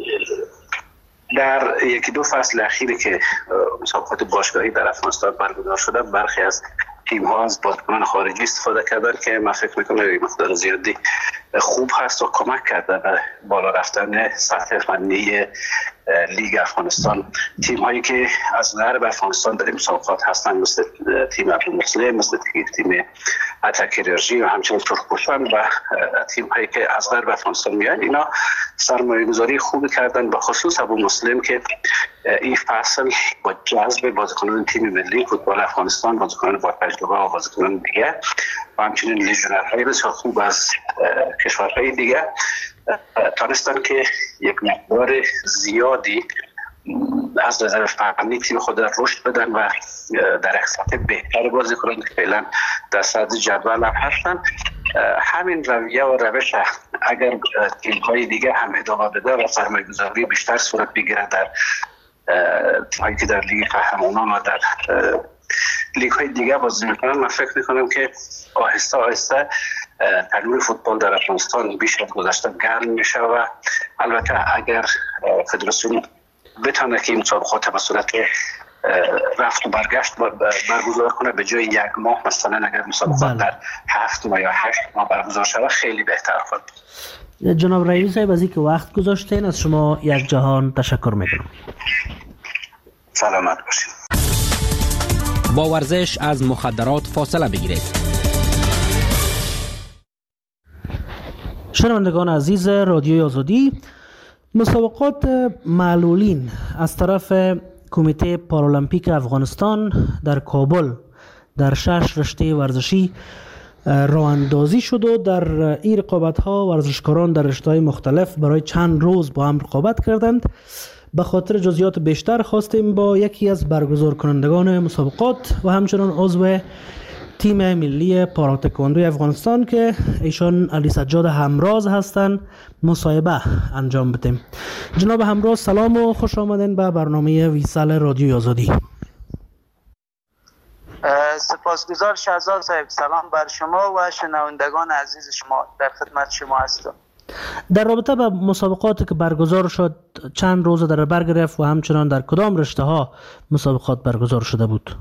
در 1-2 فصل اخیری که مسابقات باشگاهی در افغانستان برگزار شده، برخی از تیم ها از بازیکنان خارجی استفاده کردن که من فکر میکنم مقدار زیادی خوب هست و کمک کرده به بالا رفتن سطح فنی لیگ افغانستان. تیم هایی که از غرب افغانستان در این مسابقات هستن مثل تیم عبدالمسلم، مثل تیم اتک انرژی و همچنین ترکپوشان و تیم هایی که از غرب افغانستان میان، اینا سرمایه گذاری خوبی کردن، به خصوص عبدالمسلم که این فصل با جذب بازیکنان تیم ملی فوتبال افغانستان، بازیکنان با تجربه و بازیکنان دیگه و همچنین لیژنرهای بسیار خوب از کشورهای دیگه تانستن که یک مقدار زیادی از نظر فنی تیم خود رشد بدن و در یک سطح بهتر بازی کنن که فعلا در صدر جدول هم هستن. همین رویه و روش اگر تیم‌های دیگه هم ادامه بده و سرمایه‌گذاری بیشتر صورت بگیره در تیم‌هایی که در لیگ قهرمانان و در لیگ‌های دیگه بازی میکنن، من فکر میکنم که آهسته آهسته تنور فوتبال در افغانستان بیش از گذشته گرم میشه و البته اگر فدراسیون بتونه که این مسابقات به صورت رفت و برگشت برگزار کنه به جای 1 ماه، مثلا اگر مسابقات در 7 ماه یا 8 ماه برگزار شود خیلی بهتر خواهد. جناب رئیس صاحب از اینکه وقت گذاشتین از شما یک جهان تشکر میکنم. سلامت باشید. با ورزش از مخدرات فاصله بگیرید. شنوندگان عزیز رادیوی آزادی، مسابقات معلولین از طرف کمیته پارالمپیک افغانستان در کابل در 6 رشته ورزشی راه اندازی شد و در این رقابت ها ورزشکاران در رشته‌های مختلف برای چند روز با هم رقابت کردند. به خاطر جزئیات بیشتر خواستیم با یکی از برگزار کنندگان مسابقات و همچنان عضو تیم ملی پاراتکواندو افغانستان که ایشان علی سجاد همراز هستند مصاحبه انجام بدیم. جناب همراز سلام و خوش آمدین به برنامه ویسال رادیوی آزادی. سپاسگزار شهزاد صاحب. سلام بر شما و شنوندگان عزیز شما، در خدمت شما هستم. در رابطه با مسابقاتی که برگزار شد چند روز در بر گرفت و همچنان در کدام رشته ها مسابقات برگزار شده بود؟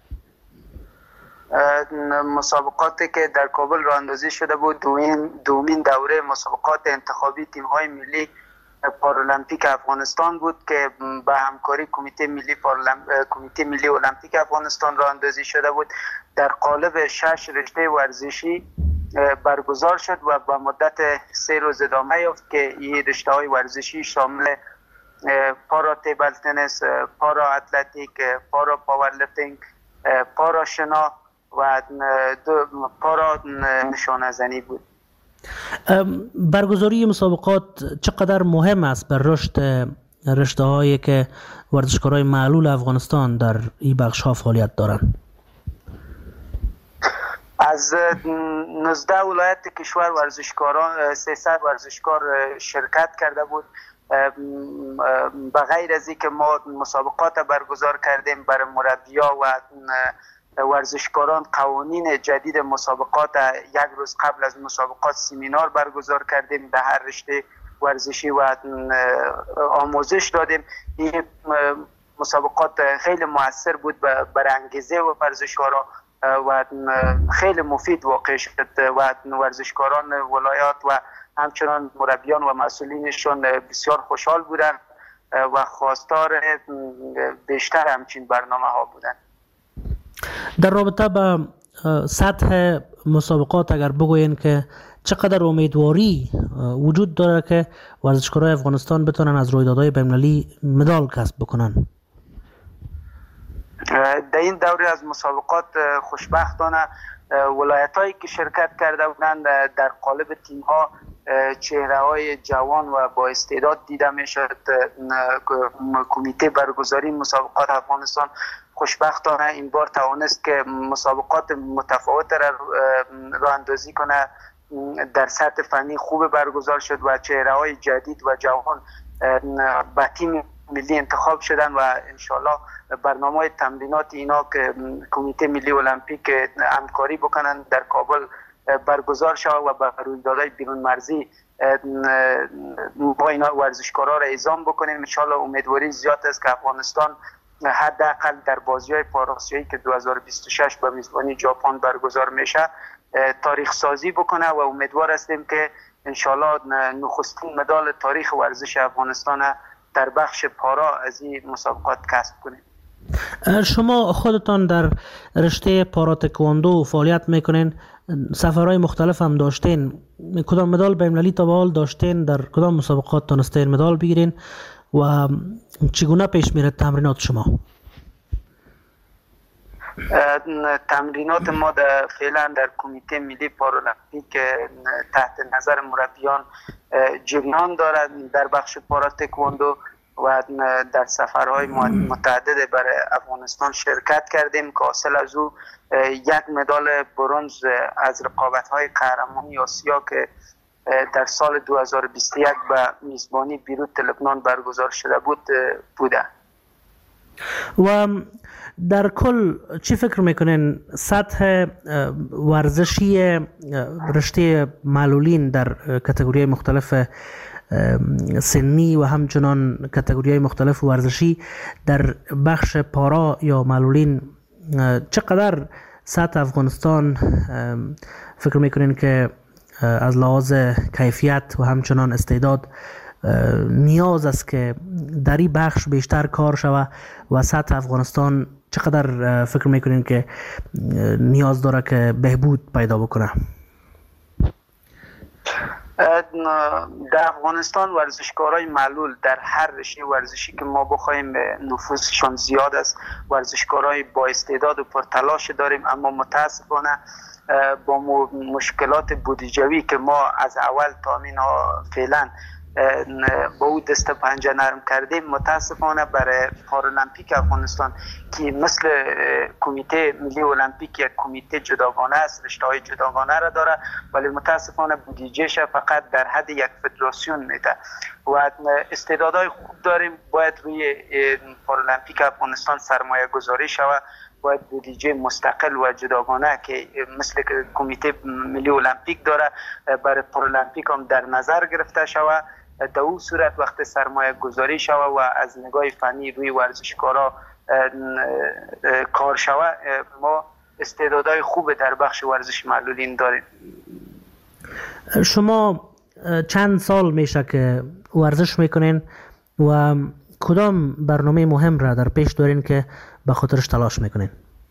مسابقاتی که در کابل راه اندازی شده بود دومین دوره مسابقات انتخابی تیم‌های ملی پارالمپیک افغانستان بود که به همکاری کمیته ملی المپیک افغانستان راه اندازی شده بود. در قالب 6 رشته ورزشی برگزار شد و با مدت 3 روز ادامه یافت که این رشته‌های ورزشی شامل پارا تیبل تنیس، پارا اتلتیک، پارا پاورلیفتینگ، پارا شنا و پارا نشانه زنی بود. برگزاری مسابقات چقدر مهم است بر رشد رشته هایی که ورزشکارای معلول افغانستان در این بخش ها فعالیت دارند؟ از 19 ولایت کشور ورزشکاران 300 ورزشکار شرکت کرده بود. بغیر از اینکه ما مسابقات برگزار کردیم برای مربی‌ها و ورزشکاران قوانین جدید مسابقات یک روز قبل از مسابقات سمینار برگزار کردیم در هر رشته ورزشی و آموزش دادیم. این مسابقات خیلی مؤثر بود بر انگیزه و ورزشکاران و خیلی مفید واقع شد و ورزشکاران ولایات و همچنان مربیان و مسئولینشون بسیار خوشحال بودند و خواستار بیشتر همچین برنامه ها بودند. در رابطه با سطح مسابقات اگر بگوین که چقدر امیدواری وجود داره که ورزشکارای افغانستان بتونن از رویدادهای بین‌المللی مدال کسب بکنن؟ در این دوره از مسابقات خوشبختانه ولایت‌هایی که شرکت کرده بودند در قالب تیم‌ها چهره‌های جوان و با استعداد دیده می‌شد. کمیته برگزاری مسابقات افغانستان خوشبختانه این بار توانست که مسابقات متفاوت را اندازی کنه. در سطح فنی خوب برگزار شد و چهره‌های جدید و جوان به تیم ملی انتخاب شدن و انشالله برنامه تمرینات اینا که کمیته ملی المپیک همکاری بکنن در کابل برگزار شود و به رویدادهای بیرون مرزی با اینا ورزشکارا را اعزام بکنیم. انشالله امیدواری زیاد است که افغانستان حداقل در بازی‌های پاراسیایی که 2026 به میزبانی ژاپن برگزار میشه تاریخ سازی بکنه و امیدوار هستیم که انشالله نخستین مدال تاریخ ورزش افغانستان در بخش پارا از این مسابقات کسب کنیم. شما خودتان در رشته پارا تکواندو فعالیت میکنین، سفرهای مختلف هم داشتین، کدام مدال بین‌المللی تا به حال داشتین؟ در کدام مسابقات تونستین مدال بگیرین و چگونه پیش میره تمرینات شما؟ تمرینات ما فعلا در کمیته ملی پارالمپیک تحت نظر مربیان جریان دارد در بخش پارا تکواندو و در سفرهای متعدد برای افغانستان شرکت کردیم که حاصل از او یک مدال برنز از رقابت‌های قهرمانی آسیا که در سال 2021 به میزبانی بیروت لبنان برگزار شده بوده. و در کل چی فکر میکنین سطح ورزشی رشته معلولین در کاتگوری مختلف سنی و همچنان کاتگوری مختلف ورزشی در بخش پارا یا معلولین چقدر سطح افغانستان فکر میکنین که از لحاظ کیفیت و همچنان استعداد نیاز است که در این بخش بیشتر کار شود و سطح افغانستان چقدر فکر میکنین که نیاز داره که بهبود پیدا بکنه؟ در افغانستان ورزشکارای معلول در هر رشته ورزشی که ما بخوایم نفوذشان زیاد است، ورزشکارای با استعداد و پرتلاش داریم، اما متاسفانه با مشکلات بودجوی که ما از اول تا همین فعلا با او دست پنجه نرم کردیم، متاسفانه برای پارالمپیک افغانستان که مثل کمیته ملی المپیک یک کمیته جداگانه است، رشته‌های جداگانه را داره، ولی متاسفانه بودجهش فقط در حد یک فدراسیون میده و استعدادهای خوب داریم. باید روی پارالمپیک افغانستان سرمایه گذاری شود، باید بودجه مستقل و جداگانه که مثل کمیته ملی المپیک داره برای پارالمپیک هم در نظر گرفته شود. در اون صورت وقت سرمایه گذاری شود و از نگاه فنی روی ورزشکارا کار شود، ما استعدادهای خوب در بخش ورزش معلولین داریم. شما چند سال میشه که ورزش میکنین و کدام برنامه مهم را در پیش دارین که به خاطرش تلاش میکنین؟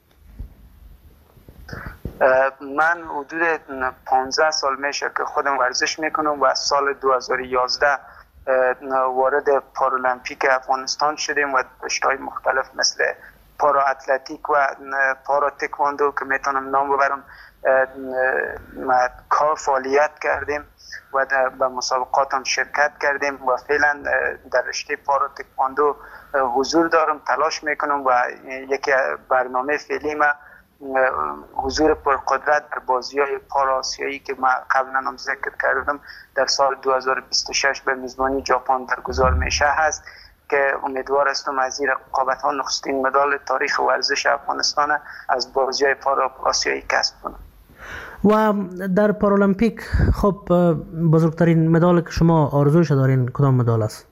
من حدود 15 سال میشه که خودم ورزش میکنم و سال 2011 وارد پارالمپیک افغانستان شدیم و رشته‌های مختلف مثل پارا اتلتیک و پارا تکواندو که میتونم نام ببرم کار فعالیت کردیم و به مسابقات هم شرکت کردیم و فعلا در رشته پارا تکواندو حضور دارم، تلاش میکنم و یکی برنامه فعلی ما حضور پرقدرت در بازی‌های پارا آسیایی که من قبلا هم ذکر کردم در سال 2026 به میزبانی ژاپن برگزار میشه هست که امیدوار هستم از این رقابت‌ها نخستین مدال تاریخ ورزش افغانستان از بازی‌های پارا آسیایی کسب کنم. و در پارالمپیک خب بزرگترین مدال که شما آرزویش دارین کدام مدال است؟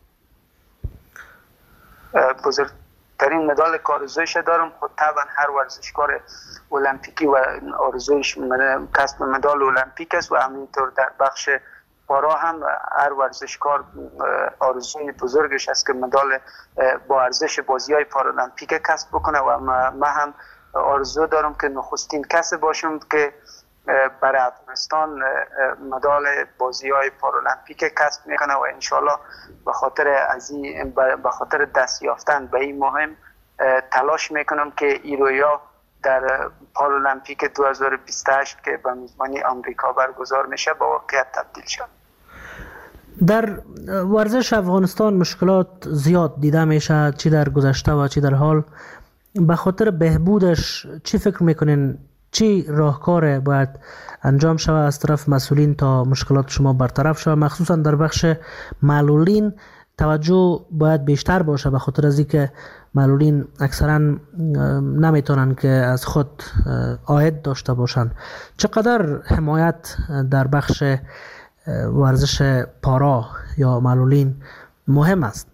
بزرگترین مدال که آرزویش دارم خود طبعا هر ورزشکار المپیکی و آرزویش کسب مدال المپیک است و همینطور در بخش پارا هم هر ورزشکار آرزوی بزرگش است که مدال با ارزش بازی‌های پارالمپیک کسب بکنه و من هم آرزو دارم که نخستین کسی باشم که برای افغانستان مدال بازی‌های پارالمپیک کسب میکنه و انشالله به خاطر دست یافتن به این مهم تلاش میکنم که این رویا در پارالمپیک 2028 که به میزبانی آمریکا برگزار میشه با واقعیت تبدیل شد. در ورزش افغانستان مشکلات زیاد دیده میشه، چی در گذشته و چی در حال. به خاطر بهبودش چی فکر میکنین؟ چی راهکار باید انجام شود از طرف مسئولین تا مشکلات شما برطرف شود؟ مخصوصا در بخش معلولین توجه باید بیشتر باشه به خاطر از اینکه معلولین اکثرا نمیتونن که از خود عاید داشته باشن. چقدر حمایت در بخش ورزش پارا یا معلولین مهم است؟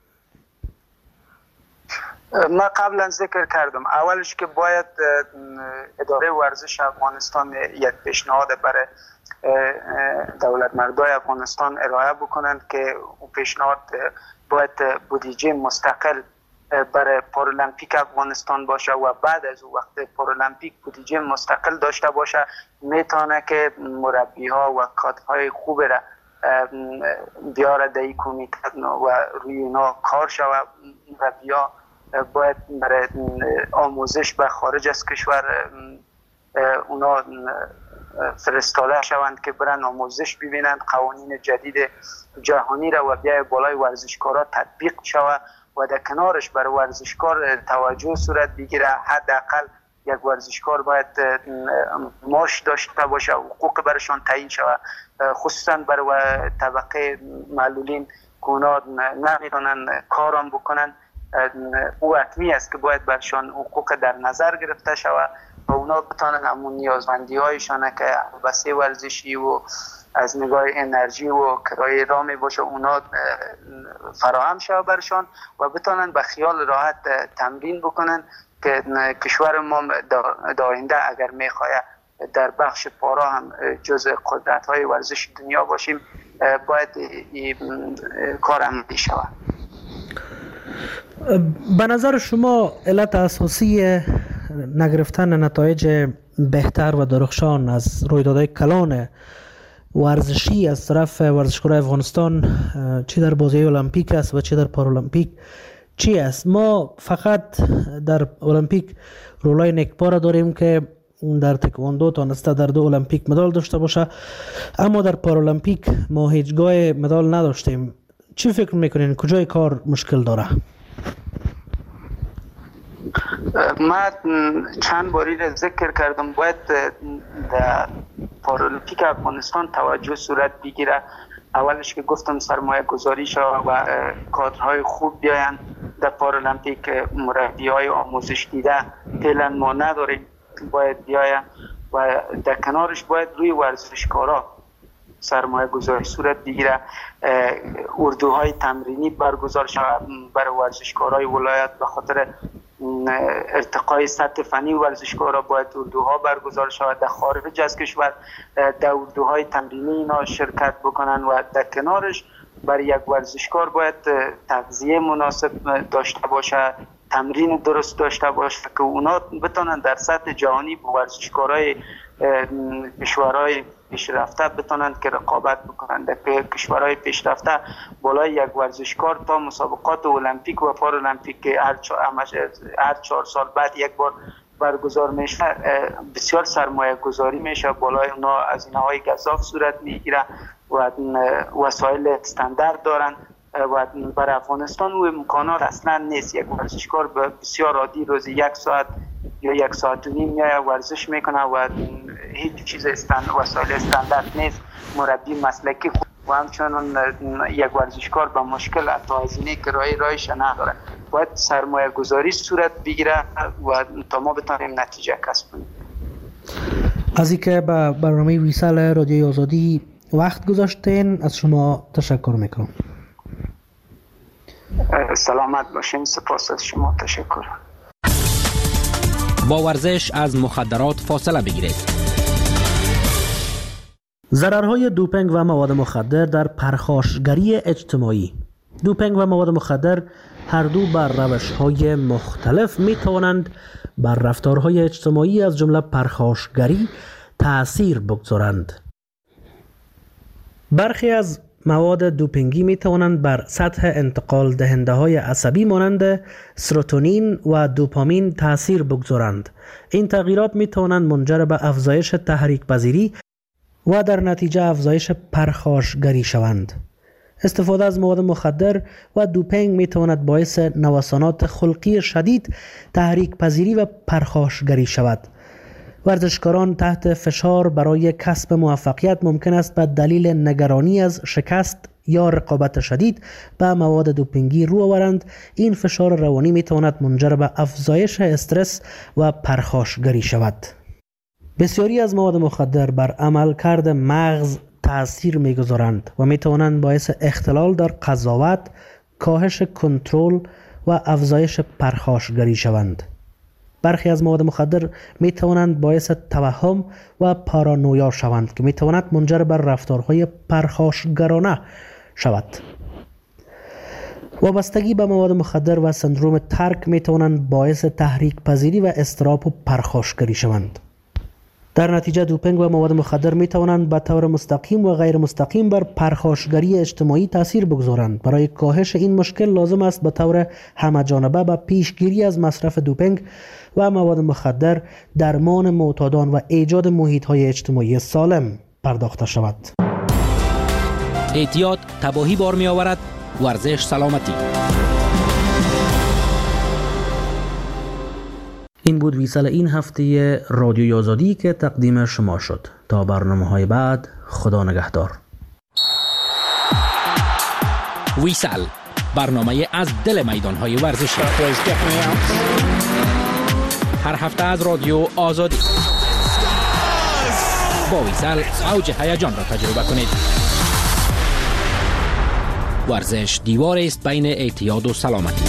من قبلا ذکر کردم اولش که باید اداره ورزش افغانستان یک پیشنهاد برای دولت مردای افغانستان ارائه بکنند که اون پیشنهاد باید بودجه مستقل برای پارالمپیک افغانستان باشه و بعد از اون وقت پارالمپیک بودجه مستقل داشته باشه میتونه که مربی ها و کادرهای خوب را بیاره در این کمیته و روی اونا کار شوه. مربی ها باید برای آموزش به خارج از کشور اونا فرستاده شوند که برن آموزش ببینند، قوانین جدید جهانی را و بیای بالای ورزشکارا تطبیق شود و در کنارش برای ورزشکار توجه صورت بگیره. حداقل یک ورزشکار باید معاش داشته باشه، حقوق برشان تعیین شود، خصوصا برای طبقه معلولین که اونا نمیتونن کارم بکنن. او حتمی است که باید برشان حقوق در نظر گرفته شود و اونا بتانن همون نیازمندی هایشان که بسیار ورزشی و از نگاه انرژی و کرایه رامی باشه اونا فراهم شود برشان و بتانن به خیال راحت تمرین بکنن که کشور ما داینده اگر میخواه در بخش پارا هم جز قدرت های ورزش دنیا باشیم باید کار عملی شود. به نظر شما علت اساسی نگرفتن نتایج بهتر و درخشان از رویدادهای کلان ورزشی از طرف ورزشکارای افغانستان چه در بازی المپیک است و چه در پارالمپیک چی است؟ ما فقط در المپیک رولای نکبار داریم که در تکواندو تانسته در 2 المپیک مدال داشته باشه، اما در پارالمپیک ما هیچگاه مدال نداشتیم. چی فکر میکنین کجای کار مشکل داره؟ من چند باری را ذکر کردم باید در پارالمپیک افغانستان توجه صورت بگیره. اولش که گفتم سرمایه گذاری شود و کادرهای خوب بیاین در پارالمپیک. مربی های آموزش دیده فعلا ما نداریم، باید بیاین و در کنارش باید روی ورزشکارا سرمایه گذاری صورت بگیره. اردوهای تمرینی برگزار شود برای ورزشکارای ولایت. به خاطر ارتقای سطح فنی ورزشکارا باید اردوها برگزار شود در خارج از کشور، در اردوهای تمرینی اینا شرکت بکنن و در کنارش برای یک ورزشکار باید تغذیه مناسب داشته باشه، تمرین درست داشته باشه که اونا بتونن در سطح جهانی با ورزشکارای کشورهای پیشرفته بتونن که رقابت بکنن. در کشورهای پیشرفته بالای یک ورزشکار تا مسابقات المپیک و پارالمپیک که هر 4 سال بعد یک بار برگزار میشه بسیار سرمایه گذاری میشه. بالای اونا از اینهای گزاف صورت میگیره و وسایل استاندارد دارن و برای افغانستان و امکانات اصلا نیست. یک ورزشکار بسیار عادی روزی 1 ساعت یا 1 ساعت و نیم میایه ورزش میکنه و هیچ چیز وسایل استاندارد نیست. مربی مسلکی و همچنان یک ورزشکار با مشکل حتی هزینه کرایه رایش نداره. باید سرمایه گذاری صورت بگیره و تا ما بتونیم نتیجه کسب کنیم. از اینکه به برنامه ویسال رادیوی آزادی وقت گذاشتین از شما تشکر میکنم. سلامت باشین. سپاس از شما. تشکر. با ورزش از مخدرات فاصله بگیرید. ضررهای دوپینگ و مواد مخدر در پرخاشگری اجتماعی. دوپینگ و مواد مخدر هر دو بر روش‌های مختلف می توانند بر رفتارهای اجتماعی از جمله پرخاشگری تأثیر بگذارند. برخی از مواد دوپینگی می توانند بر سطح انتقال دهنده های عصبی مانند سروتونین و دوپامین تأثیر بگذارند. این تغییرات می توانند منجر به افزایش تحریک پذیری و در نتیجه افزایش پرخاشگری شوند. استفاده از مواد مخدر و دوپینگ می تواند باعث نوسانات خلقی شدید، تحریک پذیری و پرخاشگری شود. ورزشکاران تحت فشار برای کسب موفقیت ممکن است به دلیل نگرانی از شکست یا رقابت شدید به مواد دوپینگی رو آورند. این فشار روانی می تواند منجر به افزایش استرس و پرخاشگری شود. بسیاری از مواد مخدر بر عملکرد مغز تأثیر می‌گذارند و می‌توانند باعث اختلال در قضاوت، کاهش کنترل و افزایش پرخاشگری شوند. برخی از مواد مخدر می‌توانند باعث توهم و پارانویا شوند که می‌تواند منجر بر رفتارهای پرخاشگرانه شود. وابستگی به مواد مخدر و سندروم ترک می‌توانند باعث تحریک پذیری و اضطراب و پرخاشگری شوند. در نتیجه دوپینگ و مواد مخدر می توانند به طور مستقیم و غیر مستقیم بر پرخاشگری اجتماعی تاثیر بگذارند. برای کاهش این مشکل لازم است به طور همه‌جانبه به پیشگیری از مصرف دوپینگ و مواد مخدر، درمان معتادان و ایجاد محیط‌های اجتماعی سالم پرداخته شود. احتیاط تباهی بار می آورد. ورزش سلامتی. این بود ویسال این هفته رادیوی آزادی که تقدیم شما شد. تا برنامه‌های بعد، خدا نگهدار. ویسال، برنامه از دل میدان‌های ورزشی. هر هفته از رادیو آزادی. با ویسال اوج هیجان را تجربه کنید. ورزش دیوار است بین اعتیاد و سلامتی.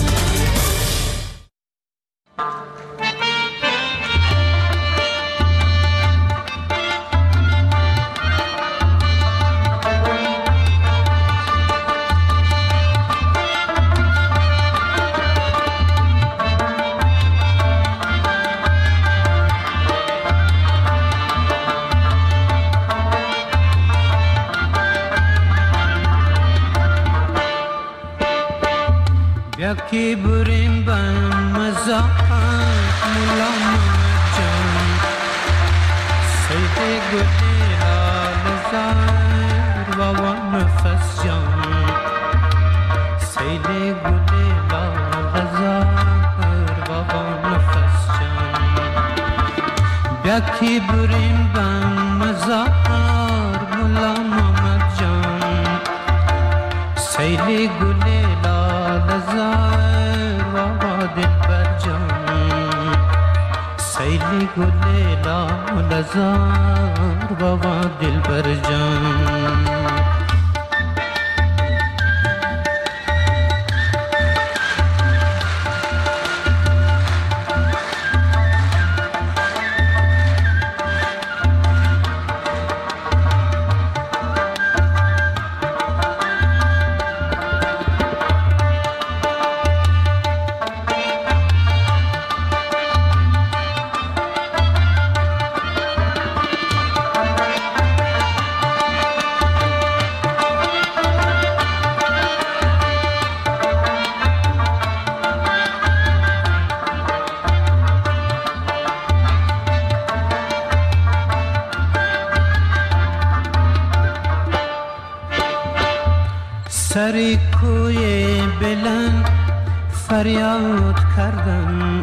کی بریم بم مزار مولا جان سید گلی لال زار بابا نفس جان سید گلی لال زار بابا نفس جان بیا کی بریم بم مزار مولا جان سید گلی لال زار بابا دلبر جان سیلی گلی لال زار بابا دلبر جان سری کوی بلند فریاد کردم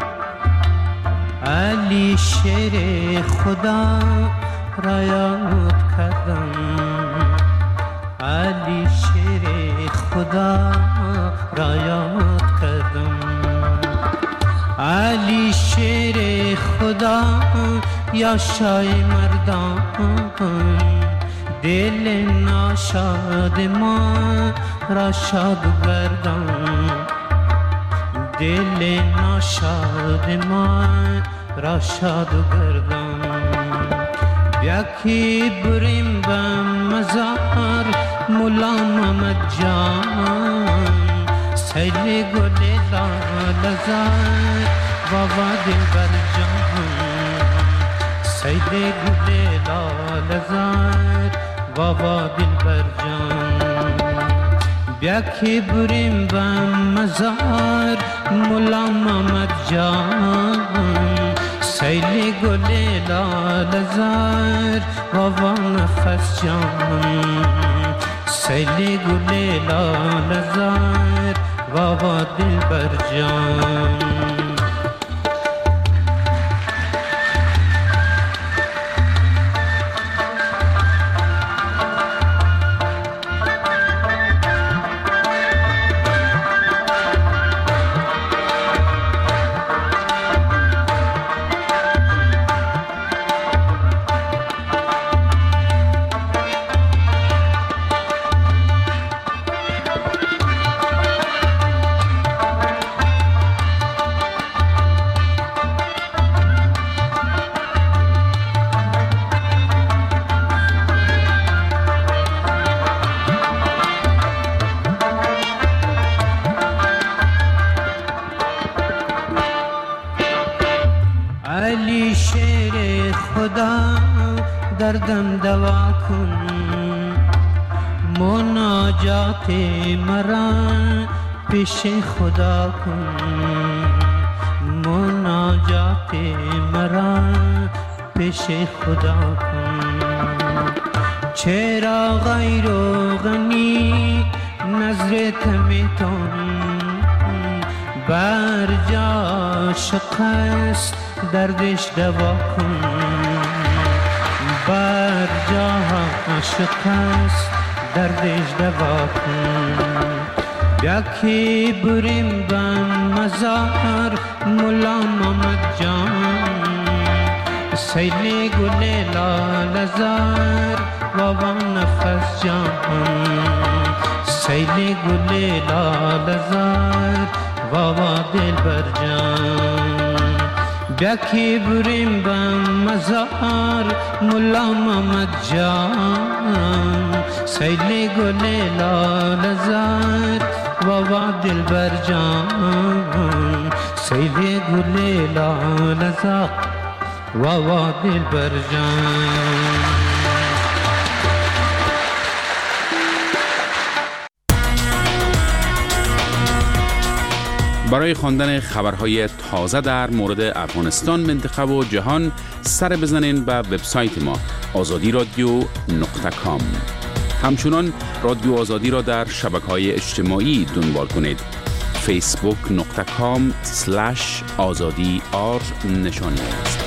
علی شیر خدا را یاد کردم علی شیر خدا را یاد کردم علی شیر خدا یا شای مردان دل ناشاد ما را شاد گردان دل ناشاد ما را شاد گردان بیا کی بریم بم مزار مولا محمد جان سیل گل لال زار بابا دلبر جان سیل گل لال زار بابا دلبر جان بیا کی بریم بم مزار مولا محمد جان سیل گل لال زار بابا نفس جان سیل گل لال زار بابا دلبر جان علی شیر خدا دردم دوا کن مناجات مرا پیش خدا کن مناجات مرا پیش خدا کن چرا غیر و غنی نظرت میتون بر جا شکست دردش دوا کن بر جا شکست دردش دوا کن بیا کی بریم بم مزار مولا محمد جان سیل گل لال زار بابا نفس جان سیل گل لال زار بابا دلبر جان بیا کی بریم بم مزار مولا محمد جان سیل گل لال زار بابا دلبر جان سیل گل لال زار بابا دلبر جان برای خواندن خبرهای تازه در مورد افغانستان، منطقه و جهان سر بزنین به وبسایت ما azadiradio.com. همچنان رادیو آزادی را در شبکه‌های اجتماعی دنبال کنید. facebook.com/azadi_nation